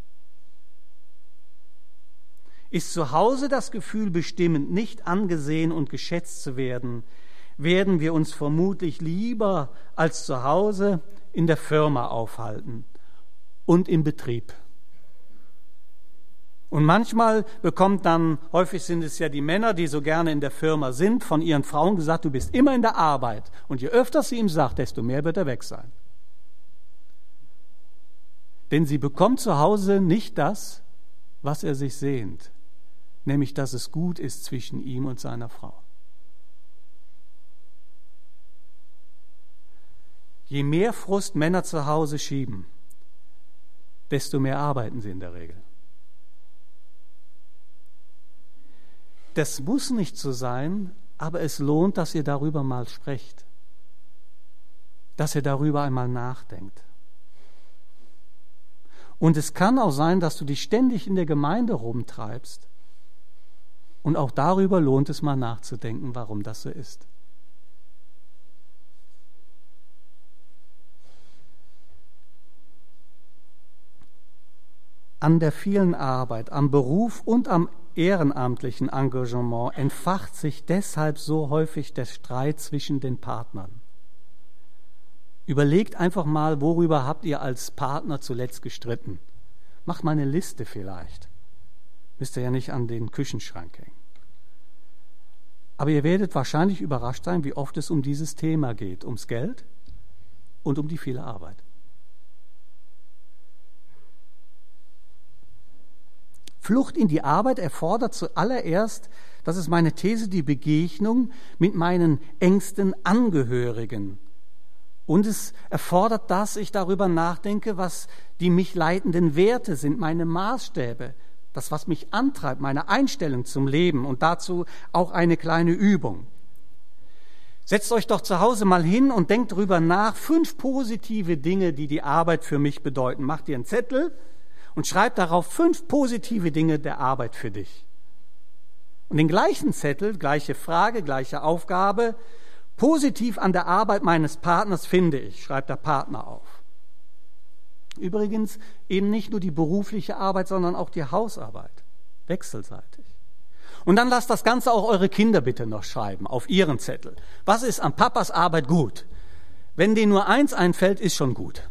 Ist zu Hause das Gefühl bestimmend, nicht angesehen und geschätzt zu werden, werden wir uns vermutlich lieber als zu Hause in der Firma aufhalten und im Betrieb. Und manchmal bekommt dann, häufig sind es ja die Männer, die so gerne in der Firma sind, von ihren Frauen gesagt, du bist immer in der Arbeit. Und je öfter sie ihm sagt, desto mehr wird er weg sein. Denn sie bekommt zu Hause nicht das, was er sich sehnt, nämlich dass es gut ist zwischen ihm und seiner Frau. Je mehr Frust Männer zu Hause schieben, desto mehr arbeiten sie in der Regel. Das muss nicht so sein, aber es lohnt, dass ihr darüber mal sprecht, dass ihr darüber einmal nachdenkt. Und es kann auch sein, dass du dich ständig in der Gemeinde rumtreibst. Und auch darüber lohnt es mal nachzudenken, warum das so ist. An der vielen Arbeit, am Beruf und am ehrenamtlichen Engagement entfacht sich deshalb so häufig der Streit zwischen den Partnern. Überlegt einfach mal, worüber habt ihr als Partner zuletzt gestritten? Macht mal eine Liste vielleicht. Müsst ihr ja nicht an den Küchenschrank hängen. Aber ihr werdet wahrscheinlich überrascht sein, wie oft es um dieses Thema geht, ums Geld und um die viele Arbeit. Flucht in die Arbeit erfordert zuallererst, das ist meine These, die Begegnung mit meinen engsten Angehörigen. Und es erfordert, dass ich darüber nachdenke, was die mich leitenden Werte sind, meine Maßstäbe, das, was mich antreibt, meine Einstellung zum Leben und dazu auch eine kleine Übung. Setzt euch doch zu Hause mal hin und denkt darüber nach, fünf positive Dinge, die die Arbeit für mich bedeuten. Macht ihr einen Zettel und schreibt darauf fünf positive Dinge der Arbeit für dich. Und den gleichen Zettel, gleiche Frage, gleiche Aufgabe, positiv an der Arbeit meines Partners finde ich, schreibt der Partner auf. Übrigens eben nicht nur die berufliche Arbeit, sondern auch die Hausarbeit, wechselseitig. Und dann lasst das Ganze auch eure Kinder bitte noch schreiben, auf ihren Zettel. Was ist an Papas Arbeit gut? Wenn denen nur eins einfällt, ist schon gut.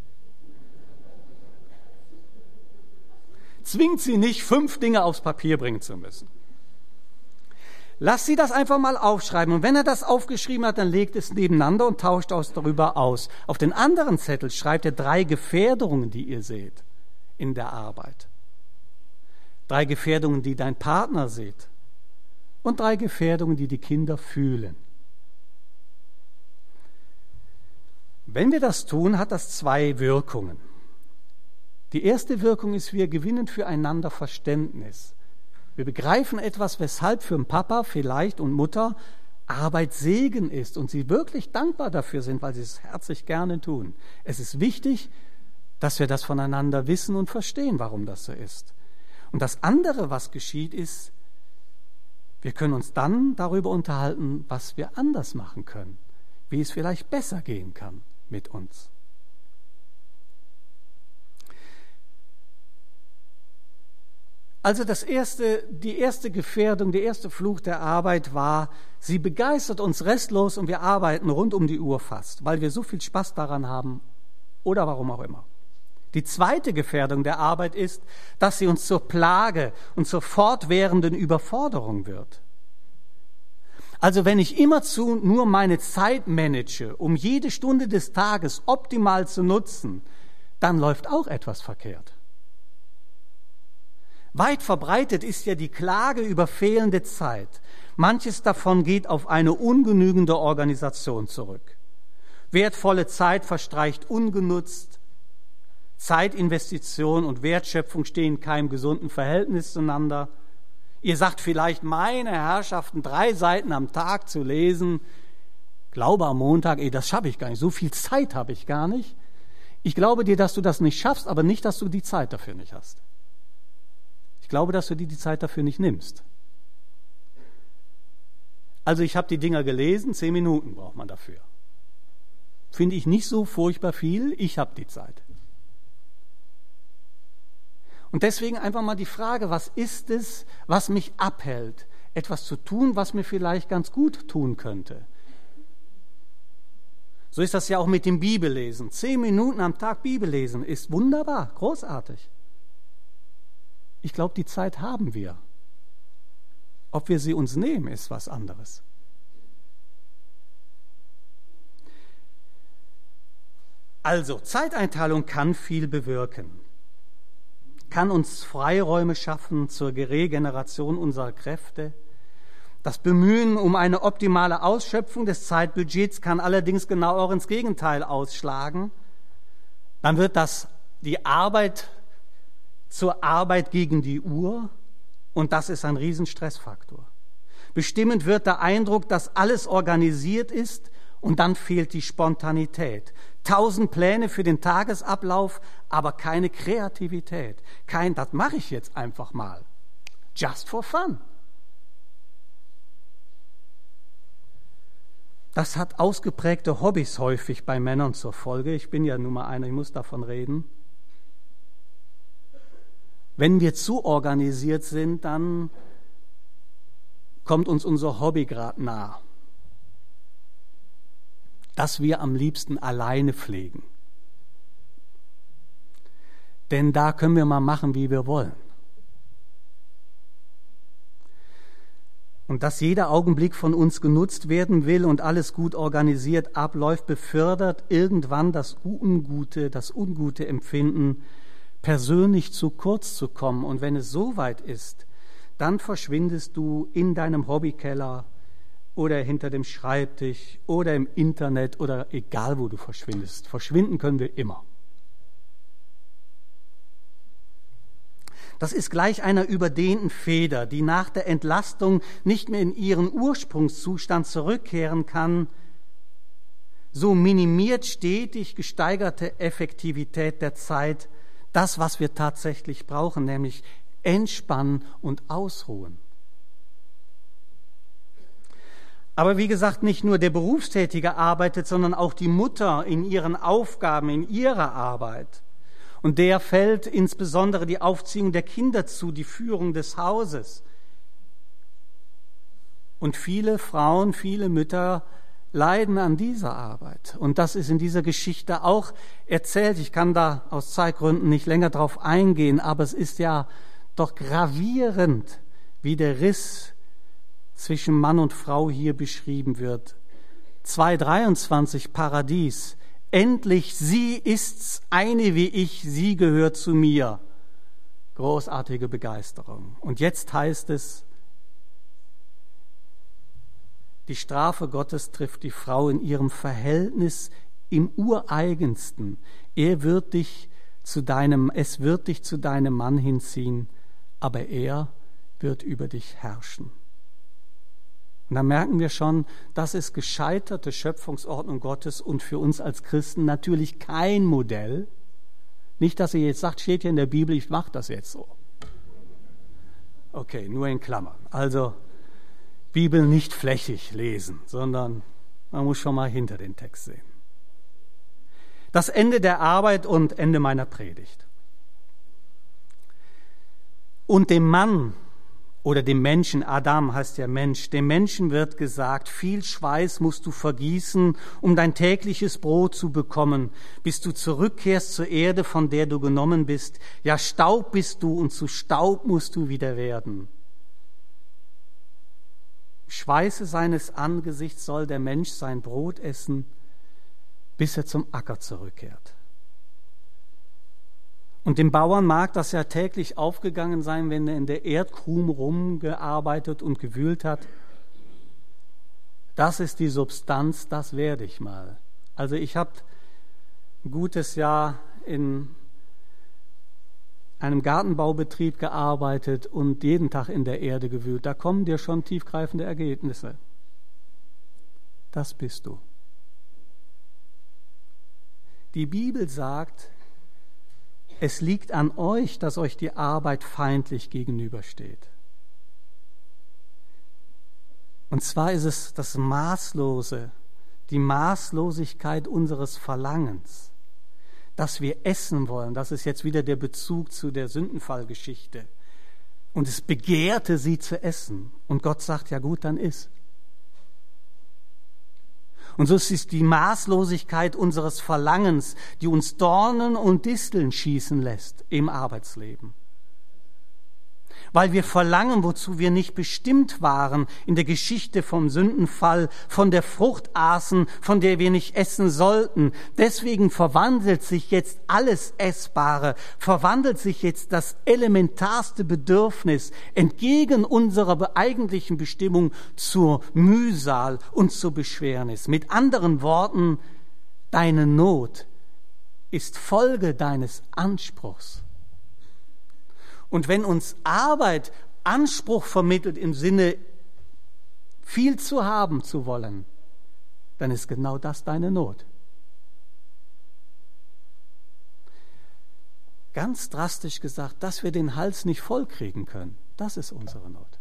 Zwingt sie nicht, fünf Dinge aufs Papier bringen zu müssen. Lasst sie das einfach mal aufschreiben. Und wenn er das aufgeschrieben hat, dann legt es nebeneinander und tauscht aus darüber aus. Auf den anderen Zettel schreibt er drei Gefährdungen, die ihr seht in der Arbeit. Drei Gefährdungen, die dein Partner sieht. Und drei Gefährdungen, die die Kinder fühlen. Wenn wir das tun, hat das zwei Wirkungen. Die erste Wirkung ist, wir gewinnen füreinander Verständnis. Wir begreifen etwas, weshalb für den Papa vielleicht und Mutter Arbeit Segen ist und sie wirklich dankbar dafür sind, weil sie es herzlich gerne tun. Es ist wichtig, dass wir das voneinander wissen und verstehen, warum das so ist. Und das andere, was geschieht, ist, wir können uns dann darüber unterhalten, was wir anders machen können, wie es vielleicht besser gehen kann mit uns. Also das erste, die erste Gefährdung, der erste Fluch der Arbeit war, sie begeistert uns restlos und wir arbeiten rund um die Uhr fast, weil wir so viel Spaß daran haben oder warum auch immer. Die zweite Gefährdung der Arbeit ist, dass sie uns zur Plage und zur fortwährenden Überforderung wird. Also wenn ich immerzu nur meine Zeit manage, um jede Stunde des Tages optimal zu nutzen, dann läuft auch etwas verkehrt. Weit verbreitet ist ja die Klage über fehlende Zeit. Manches davon geht auf eine ungenügende Organisation zurück. Wertvolle Zeit verstreicht ungenutzt. Zeitinvestition und Wertschöpfung stehen in keinem gesunden Verhältnis zueinander. Ihr sagt vielleicht, meine Herrschaften, drei Seiten am Tag zu lesen. Glaube am Montag, ey, das schaffe ich gar nicht. So viel Zeit habe ich gar nicht. Ich glaube dir, dass du das nicht schaffst, aber nicht, dass du die Zeit dafür nicht hast. Ich glaube, dass du dir die Zeit dafür nicht nimmst. Also ich habe die Dinger gelesen, zehn Minuten braucht man dafür. Finde ich nicht so furchtbar viel, ich habe die Zeit. Und deswegen einfach mal die Frage, was ist es, was mich abhält, etwas zu tun, was mir vielleicht ganz gut tun könnte? So ist das ja auch mit dem Bibellesen. Zehn Minuten am Tag Bibellesen ist wunderbar, großartig. Ich glaube, die Zeit haben wir. Ob wir sie uns nehmen, ist was anderes. Also, Zeiteinteilung kann viel bewirken, kann uns Freiräume schaffen zur Regeneration unserer Kräfte. Das Bemühen um eine optimale Ausschöpfung des Zeitbudgets kann allerdings genau auch ins Gegenteil ausschlagen. Dann wird das die Arbeit zur Arbeit gegen die Uhr und das ist ein Riesenstressfaktor. Bestimmend wird der Eindruck, dass alles organisiert ist und dann fehlt die Spontanität. Tausend Pläne für den Tagesablauf, aber keine Kreativität. Kein, das mache ich jetzt einfach mal. Just for fun. Das hat ausgeprägte Hobbys häufig bei Männern zur Folge. Ich bin ja nun mal einer, ich muss davon reden. Wenn wir zu organisiert sind, dann kommt uns unser Hobby gerade nah, das wir am liebsten alleine pflegen. Denn da können wir mal machen, wie wir wollen. Und dass jeder Augenblick von uns genutzt werden will und alles gut organisiert abläuft, befördert irgendwann das Ungute, das ungute Empfinden, persönlich zu kurz zu kommen. Und wenn es so weit ist, dann verschwindest du in deinem Hobbykeller oder hinter dem Schreibtisch oder im Internet oder egal, wo du verschwindest. Verschwinden können wir immer. Das ist gleich einer überdehnten Feder, die nach der Entlastung nicht mehr in ihren Ursprungszustand zurückkehren kann. So minimiert stetig gesteigerte Effektivität der Zeit das, was wir tatsächlich brauchen, nämlich Entspannen und Ausruhen. Aber wie gesagt, nicht nur der Berufstätige arbeitet, sondern auch die Mutter in ihren Aufgaben, in ihrer Arbeit. Und der fällt insbesondere die Aufziehung der Kinder zu, die Führung des Hauses. Und viele Frauen, viele Mütter leiden an dieser Arbeit. Und das ist in dieser Geschichte auch erzählt. Ich kann da aus Zeitgründen nicht länger drauf eingehen, aber es ist ja doch gravierend, wie der Riss zwischen Mann und Frau hier beschrieben wird. zwei dreiundzwanzig Paradies. Endlich, sie ist's, eine wie ich, sie gehört zu mir. Großartige Begeisterung. Und jetzt heißt es, die Strafe Gottes trifft die Frau in ihrem Verhältnis im Ureigensten. Er wird dich zu deinem, es wird dich zu deinem Mann hinziehen, aber er wird über dich herrschen. Und da merken wir schon, das ist gescheiterte Schöpfungsordnung Gottes und für uns als Christen natürlich kein Modell. Nicht, dass ihr jetzt sagt, steht hier in der Bibel, ich mache das jetzt so. Okay, nur in Klammern. Also Bibel nicht flächig lesen, sondern man muss schon mal hinter den Text sehen. Das Ende der Arbeit und Ende meiner Predigt. Und dem Mann oder dem Menschen, Adam heißt ja Mensch, dem Menschen wird gesagt, viel Schweiß musst du vergießen, um dein tägliches Brot zu bekommen, bis du zurückkehrst zur Erde, von der du genommen bist. Ja, Staub bist du und zu Staub musst du wieder werden. Schweiße seines Angesichts soll der Mensch sein Brot essen, bis er zum Acker zurückkehrt. Und dem Bauern mag das ja täglich aufgegangen sein, wenn er in der Erdkrume rumgearbeitet und gewühlt hat. Das ist die Substanz, das werde ich mal. Also ich habe ein gutes Jahr in einem Gartenbaubetrieb gearbeitet und jeden Tag in der Erde gewühlt. Da kommen dir schon tiefgreifende Ergebnisse. Das bist du. Die Bibel sagt, es liegt an euch, dass euch die Arbeit feindlich gegenübersteht. Und zwar ist es das Maßlose, die Maßlosigkeit unseres Verlangens, dass wir essen wollen. Das ist jetzt wieder der Bezug zu der Sündenfallgeschichte. Und es begehrte sie zu essen. Und Gott sagt, ja gut, dann iss. Und so ist es die Maßlosigkeit unseres Verlangens, die uns Dornen und Disteln schießen lässt im Arbeitsleben. Weil wir verlangen, wozu wir nicht bestimmt waren, in der Geschichte vom Sündenfall, von der Frucht aßen, von der wir nicht essen sollten. Deswegen verwandelt sich jetzt alles Essbare, verwandelt sich jetzt das elementarste Bedürfnis entgegen unserer eigentlichen Bestimmung zur Mühsal und zur Beschwernis. Mit anderen Worten, deine Not ist Folge deines Anspruchs. Und wenn uns Arbeit Anspruch vermittelt im Sinne, viel zu haben zu wollen, dann ist genau das deine Not. Ganz drastisch gesagt, dass wir den Hals nicht voll kriegen können, das ist unsere Not.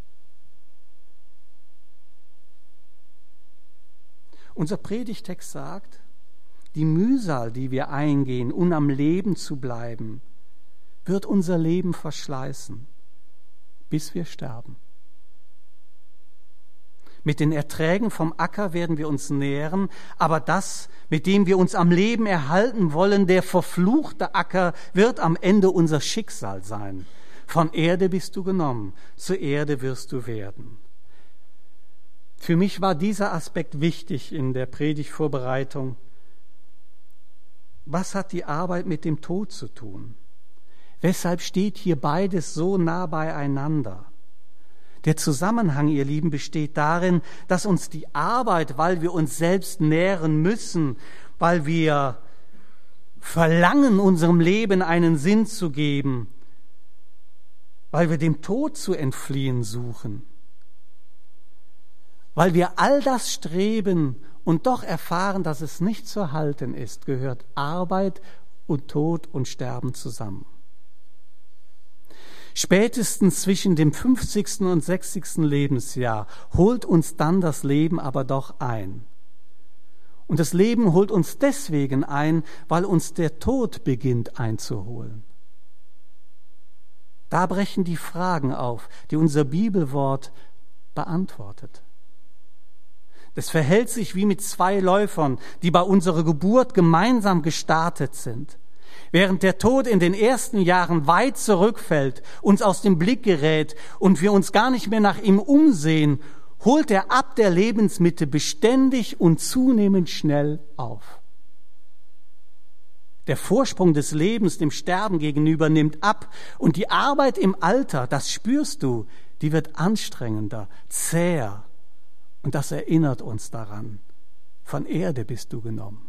Unser Predigtext sagt, die Mühsal, die wir eingehen, um am Leben zu bleiben, wird unser Leben verschleißen, bis wir sterben. Mit den Erträgen vom Acker werden wir uns nähren, aber das, mit dem wir uns am Leben erhalten wollen, der verfluchte Acker, wird am Ende unser Schicksal sein. Von Erde bist du genommen, zur Erde wirst du werden. Für mich war dieser Aspekt wichtig in der Predigtvorbereitung. Was hat die Arbeit mit dem Tod zu tun? Weshalb steht hier beides so nah beieinander? Der Zusammenhang, ihr Lieben, besteht darin, dass uns die Arbeit, weil wir uns selbst nähren müssen, weil wir verlangen, unserem Leben einen Sinn zu geben, weil wir dem Tod zu entfliehen suchen, weil wir all das streben und doch erfahren, dass es nicht zu halten ist, gehört Arbeit und Tod und Sterben zusammen. Spätestens zwischen dem fünfzigsten und sechzigsten Lebensjahr holt uns dann das Leben aber doch ein. Und das Leben holt uns deswegen ein, weil uns der Tod beginnt einzuholen. Da brechen die Fragen auf, die unser Bibelwort beantwortet. Es verhält sich wie mit zwei Läufern, die bei unserer Geburt gemeinsam gestartet sind. Während der Tod in den ersten Jahren weit zurückfällt, uns aus dem Blick gerät und wir uns gar nicht mehr nach ihm umsehen, holt er ab der Lebensmitte beständig und zunehmend schnell auf. Der Vorsprung des Lebens dem Sterben gegenüber nimmt ab und die Arbeit im Alter, das spürst du, die wird anstrengender, zäher. Und das erinnert uns daran, von Erde bist du genommen.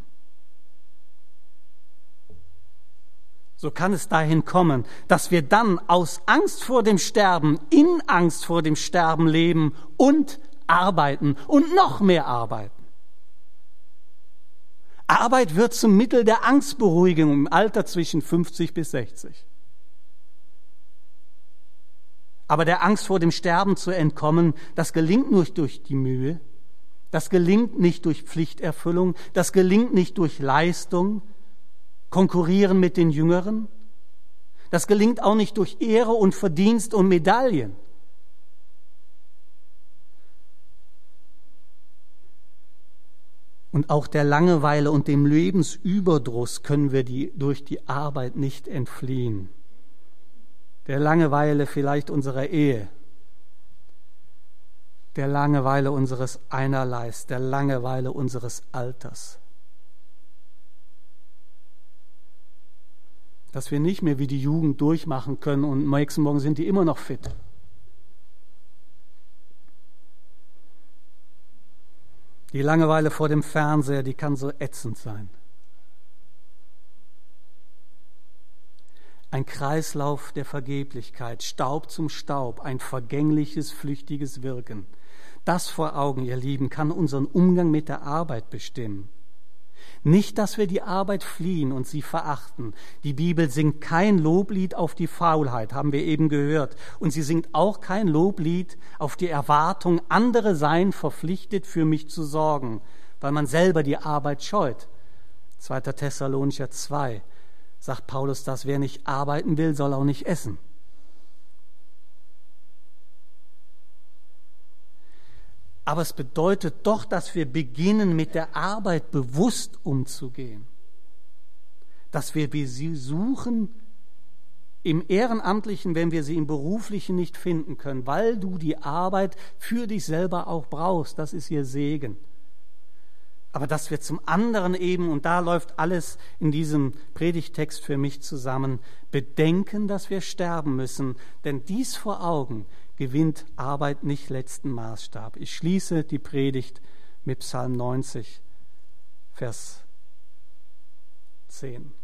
So kann es dahin kommen, dass wir dann aus Angst vor dem Sterben, in Angst vor dem Sterben leben und arbeiten und noch mehr arbeiten. Arbeit wird zum Mittel der Angstberuhigung im Alter zwischen fünfzig bis sechzig. Aber der Angst vor dem Sterben zu entkommen, das gelingt nur durch die Mühe, das gelingt nicht durch Pflichterfüllung, das gelingt nicht durch Leistung, Konkurrieren mit den Jüngeren. Das gelingt auch nicht durch Ehre und Verdienst und Medaillen. Und auch der Langeweile und dem Lebensüberdruss können wir die, durch die Arbeit nicht entfliehen. Der Langeweile vielleicht unserer Ehe, der Langeweile unseres Einerleis, der Langeweile unseres Alters. Dass wir nicht mehr wie die Jugend durchmachen können und am nächsten Morgen sind die immer noch fit. Die Langeweile vor dem Fernseher, die kann so ätzend sein. Ein Kreislauf der Vergeblichkeit, Staub zum Staub, ein vergängliches, flüchtiges Wirken. Das vor Augen, ihr Lieben, kann unseren Umgang mit der Arbeit bestimmen. Nicht, dass wir die Arbeit fliehen und sie verachten. Die Bibel singt kein Loblied auf die Faulheit, haben wir eben gehört. Und sie singt auch kein Loblied auf die Erwartung, andere seien verpflichtet, für mich zu sorgen, weil man selber die Arbeit scheut. zweiter Thessalonicher zwei sagt Paulus das, wer nicht arbeiten will, soll auch nicht essen. Aber es bedeutet doch, dass wir beginnen, mit der Arbeit bewusst umzugehen. Dass wir sie suchen im Ehrenamtlichen, wenn wir sie im Beruflichen nicht finden können, weil du die Arbeit für dich selber auch brauchst. Das ist ihr Segen. Aber dass wir zum anderen eben, und da läuft alles in diesem Predigtext für mich zusammen, bedenken, dass wir sterben müssen, denn dies vor Augen gewinnt Arbeit nicht letzten Maßstab. Ich schließe die Predigt mit Psalm neunzig, Vers zehn.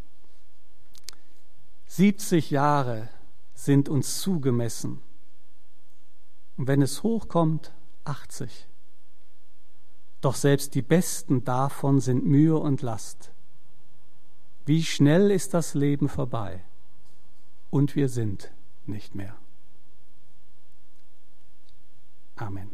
siebzig Jahre sind uns zugemessen. Und wenn es hochkommt, achtzig. Doch selbst die Besten davon sind Mühe und Last. Wie schnell ist das Leben vorbei und wir sind nicht mehr. Amen.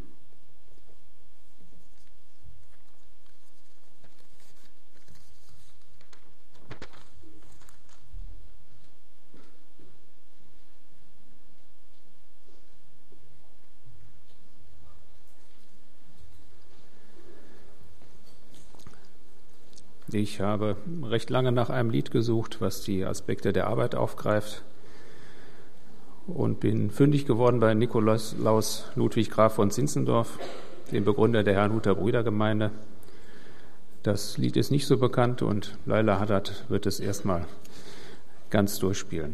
Ich habe recht lange nach einem Lied gesucht, was die Aspekte der Arbeit aufgreift und bin fündig geworden bei Nikolaus Ludwig Graf von Zinzendorf, dem Begründer der Herrnhuter Brüdergemeinde. Das Lied ist nicht so bekannt und Laila Haddad wird es erstmal ganz durchspielen.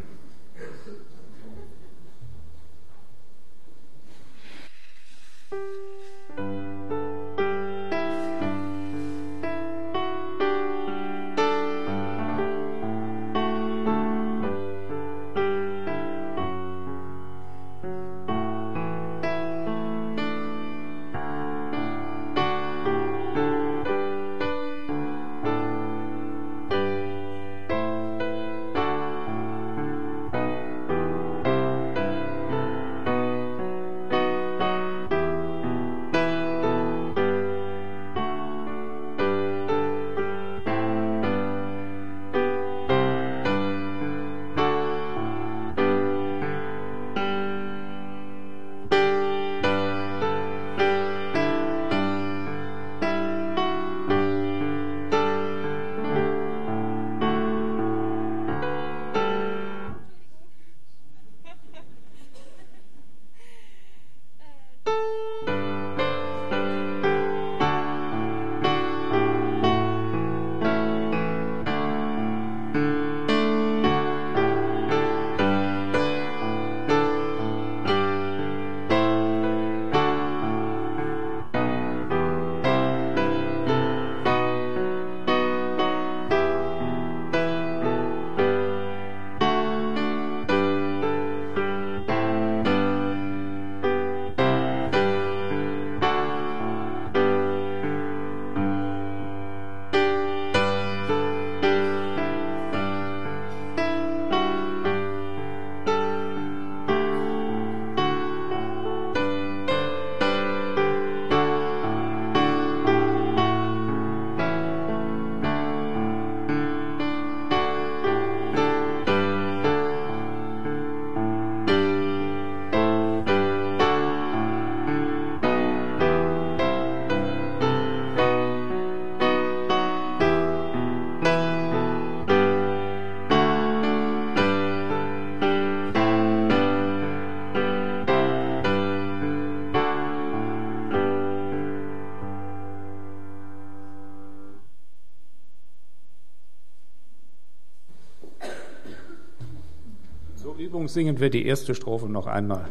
Übung singen wir die erste Strophe noch einmal.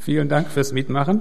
Vielen Dank fürs Mitmachen.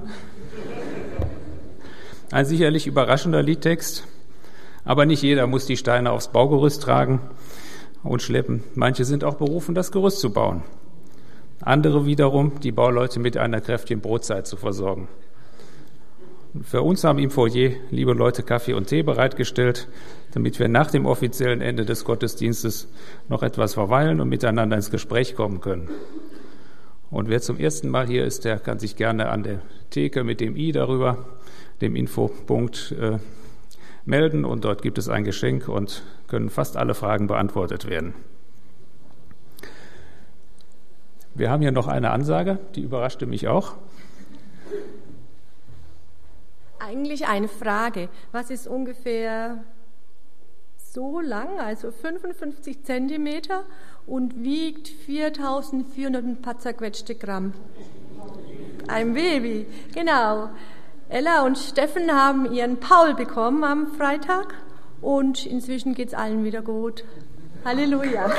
Ein sicherlich überraschender Liedtext, aber nicht jeder muss die Steine aufs Baugerüst tragen und schleppen. Manche sind auch berufen, das Gerüst zu bauen. Andere wiederum, die Bauleute mit einer kräftigen Brotzeit zu versorgen. Für uns haben im Foyer liebe Leute Kaffee und Tee bereitgestellt, damit wir nach dem offiziellen Ende des Gottesdienstes noch etwas verweilen und miteinander ins Gespräch kommen können. Und wer zum ersten Mal hier ist, der kann sich gerne an der Theke mit dem I darüber, dem Infopunkt, äh, melden. Und dort gibt es ein Geschenk und können fast alle Fragen beantwortet werden. Wir haben hier noch eine Ansage, die überraschte mich auch. Eigentlich eine Frage. Was ist ungefähr so lang, also fünfundfünfzig Zentimeter und wiegt viertausendvierhundert ein paar zerquetschte Gramm? Ein Baby, genau. Ella und Steffen haben ihren Paul bekommen am Freitag und inzwischen geht es allen wieder gut. Halleluja.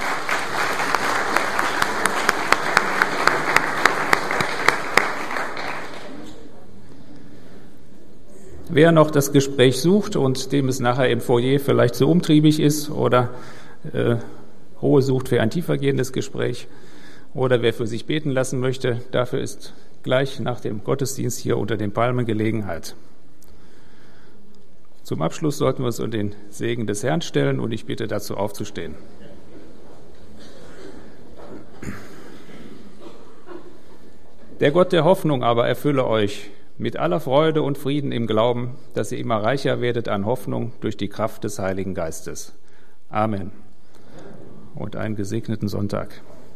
Wer noch das Gespräch sucht und dem es nachher im Foyer vielleicht so umtriebig ist oder äh, Ruhe sucht für ein tiefergehendes Gespräch oder wer für sich beten lassen möchte, dafür ist gleich nach dem Gottesdienst hier unter den Palmen Gelegenheit. Zum Abschluss sollten wir uns unter den Segen des Herrn stellen und ich bitte dazu aufzustehen. Der Gott der Hoffnung aber erfülle euch mit aller Freude und Frieden im Glauben, dass ihr immer reicher werdet an Hoffnung durch die Kraft des Heiligen Geistes. Amen. Und einen gesegneten Sonntag.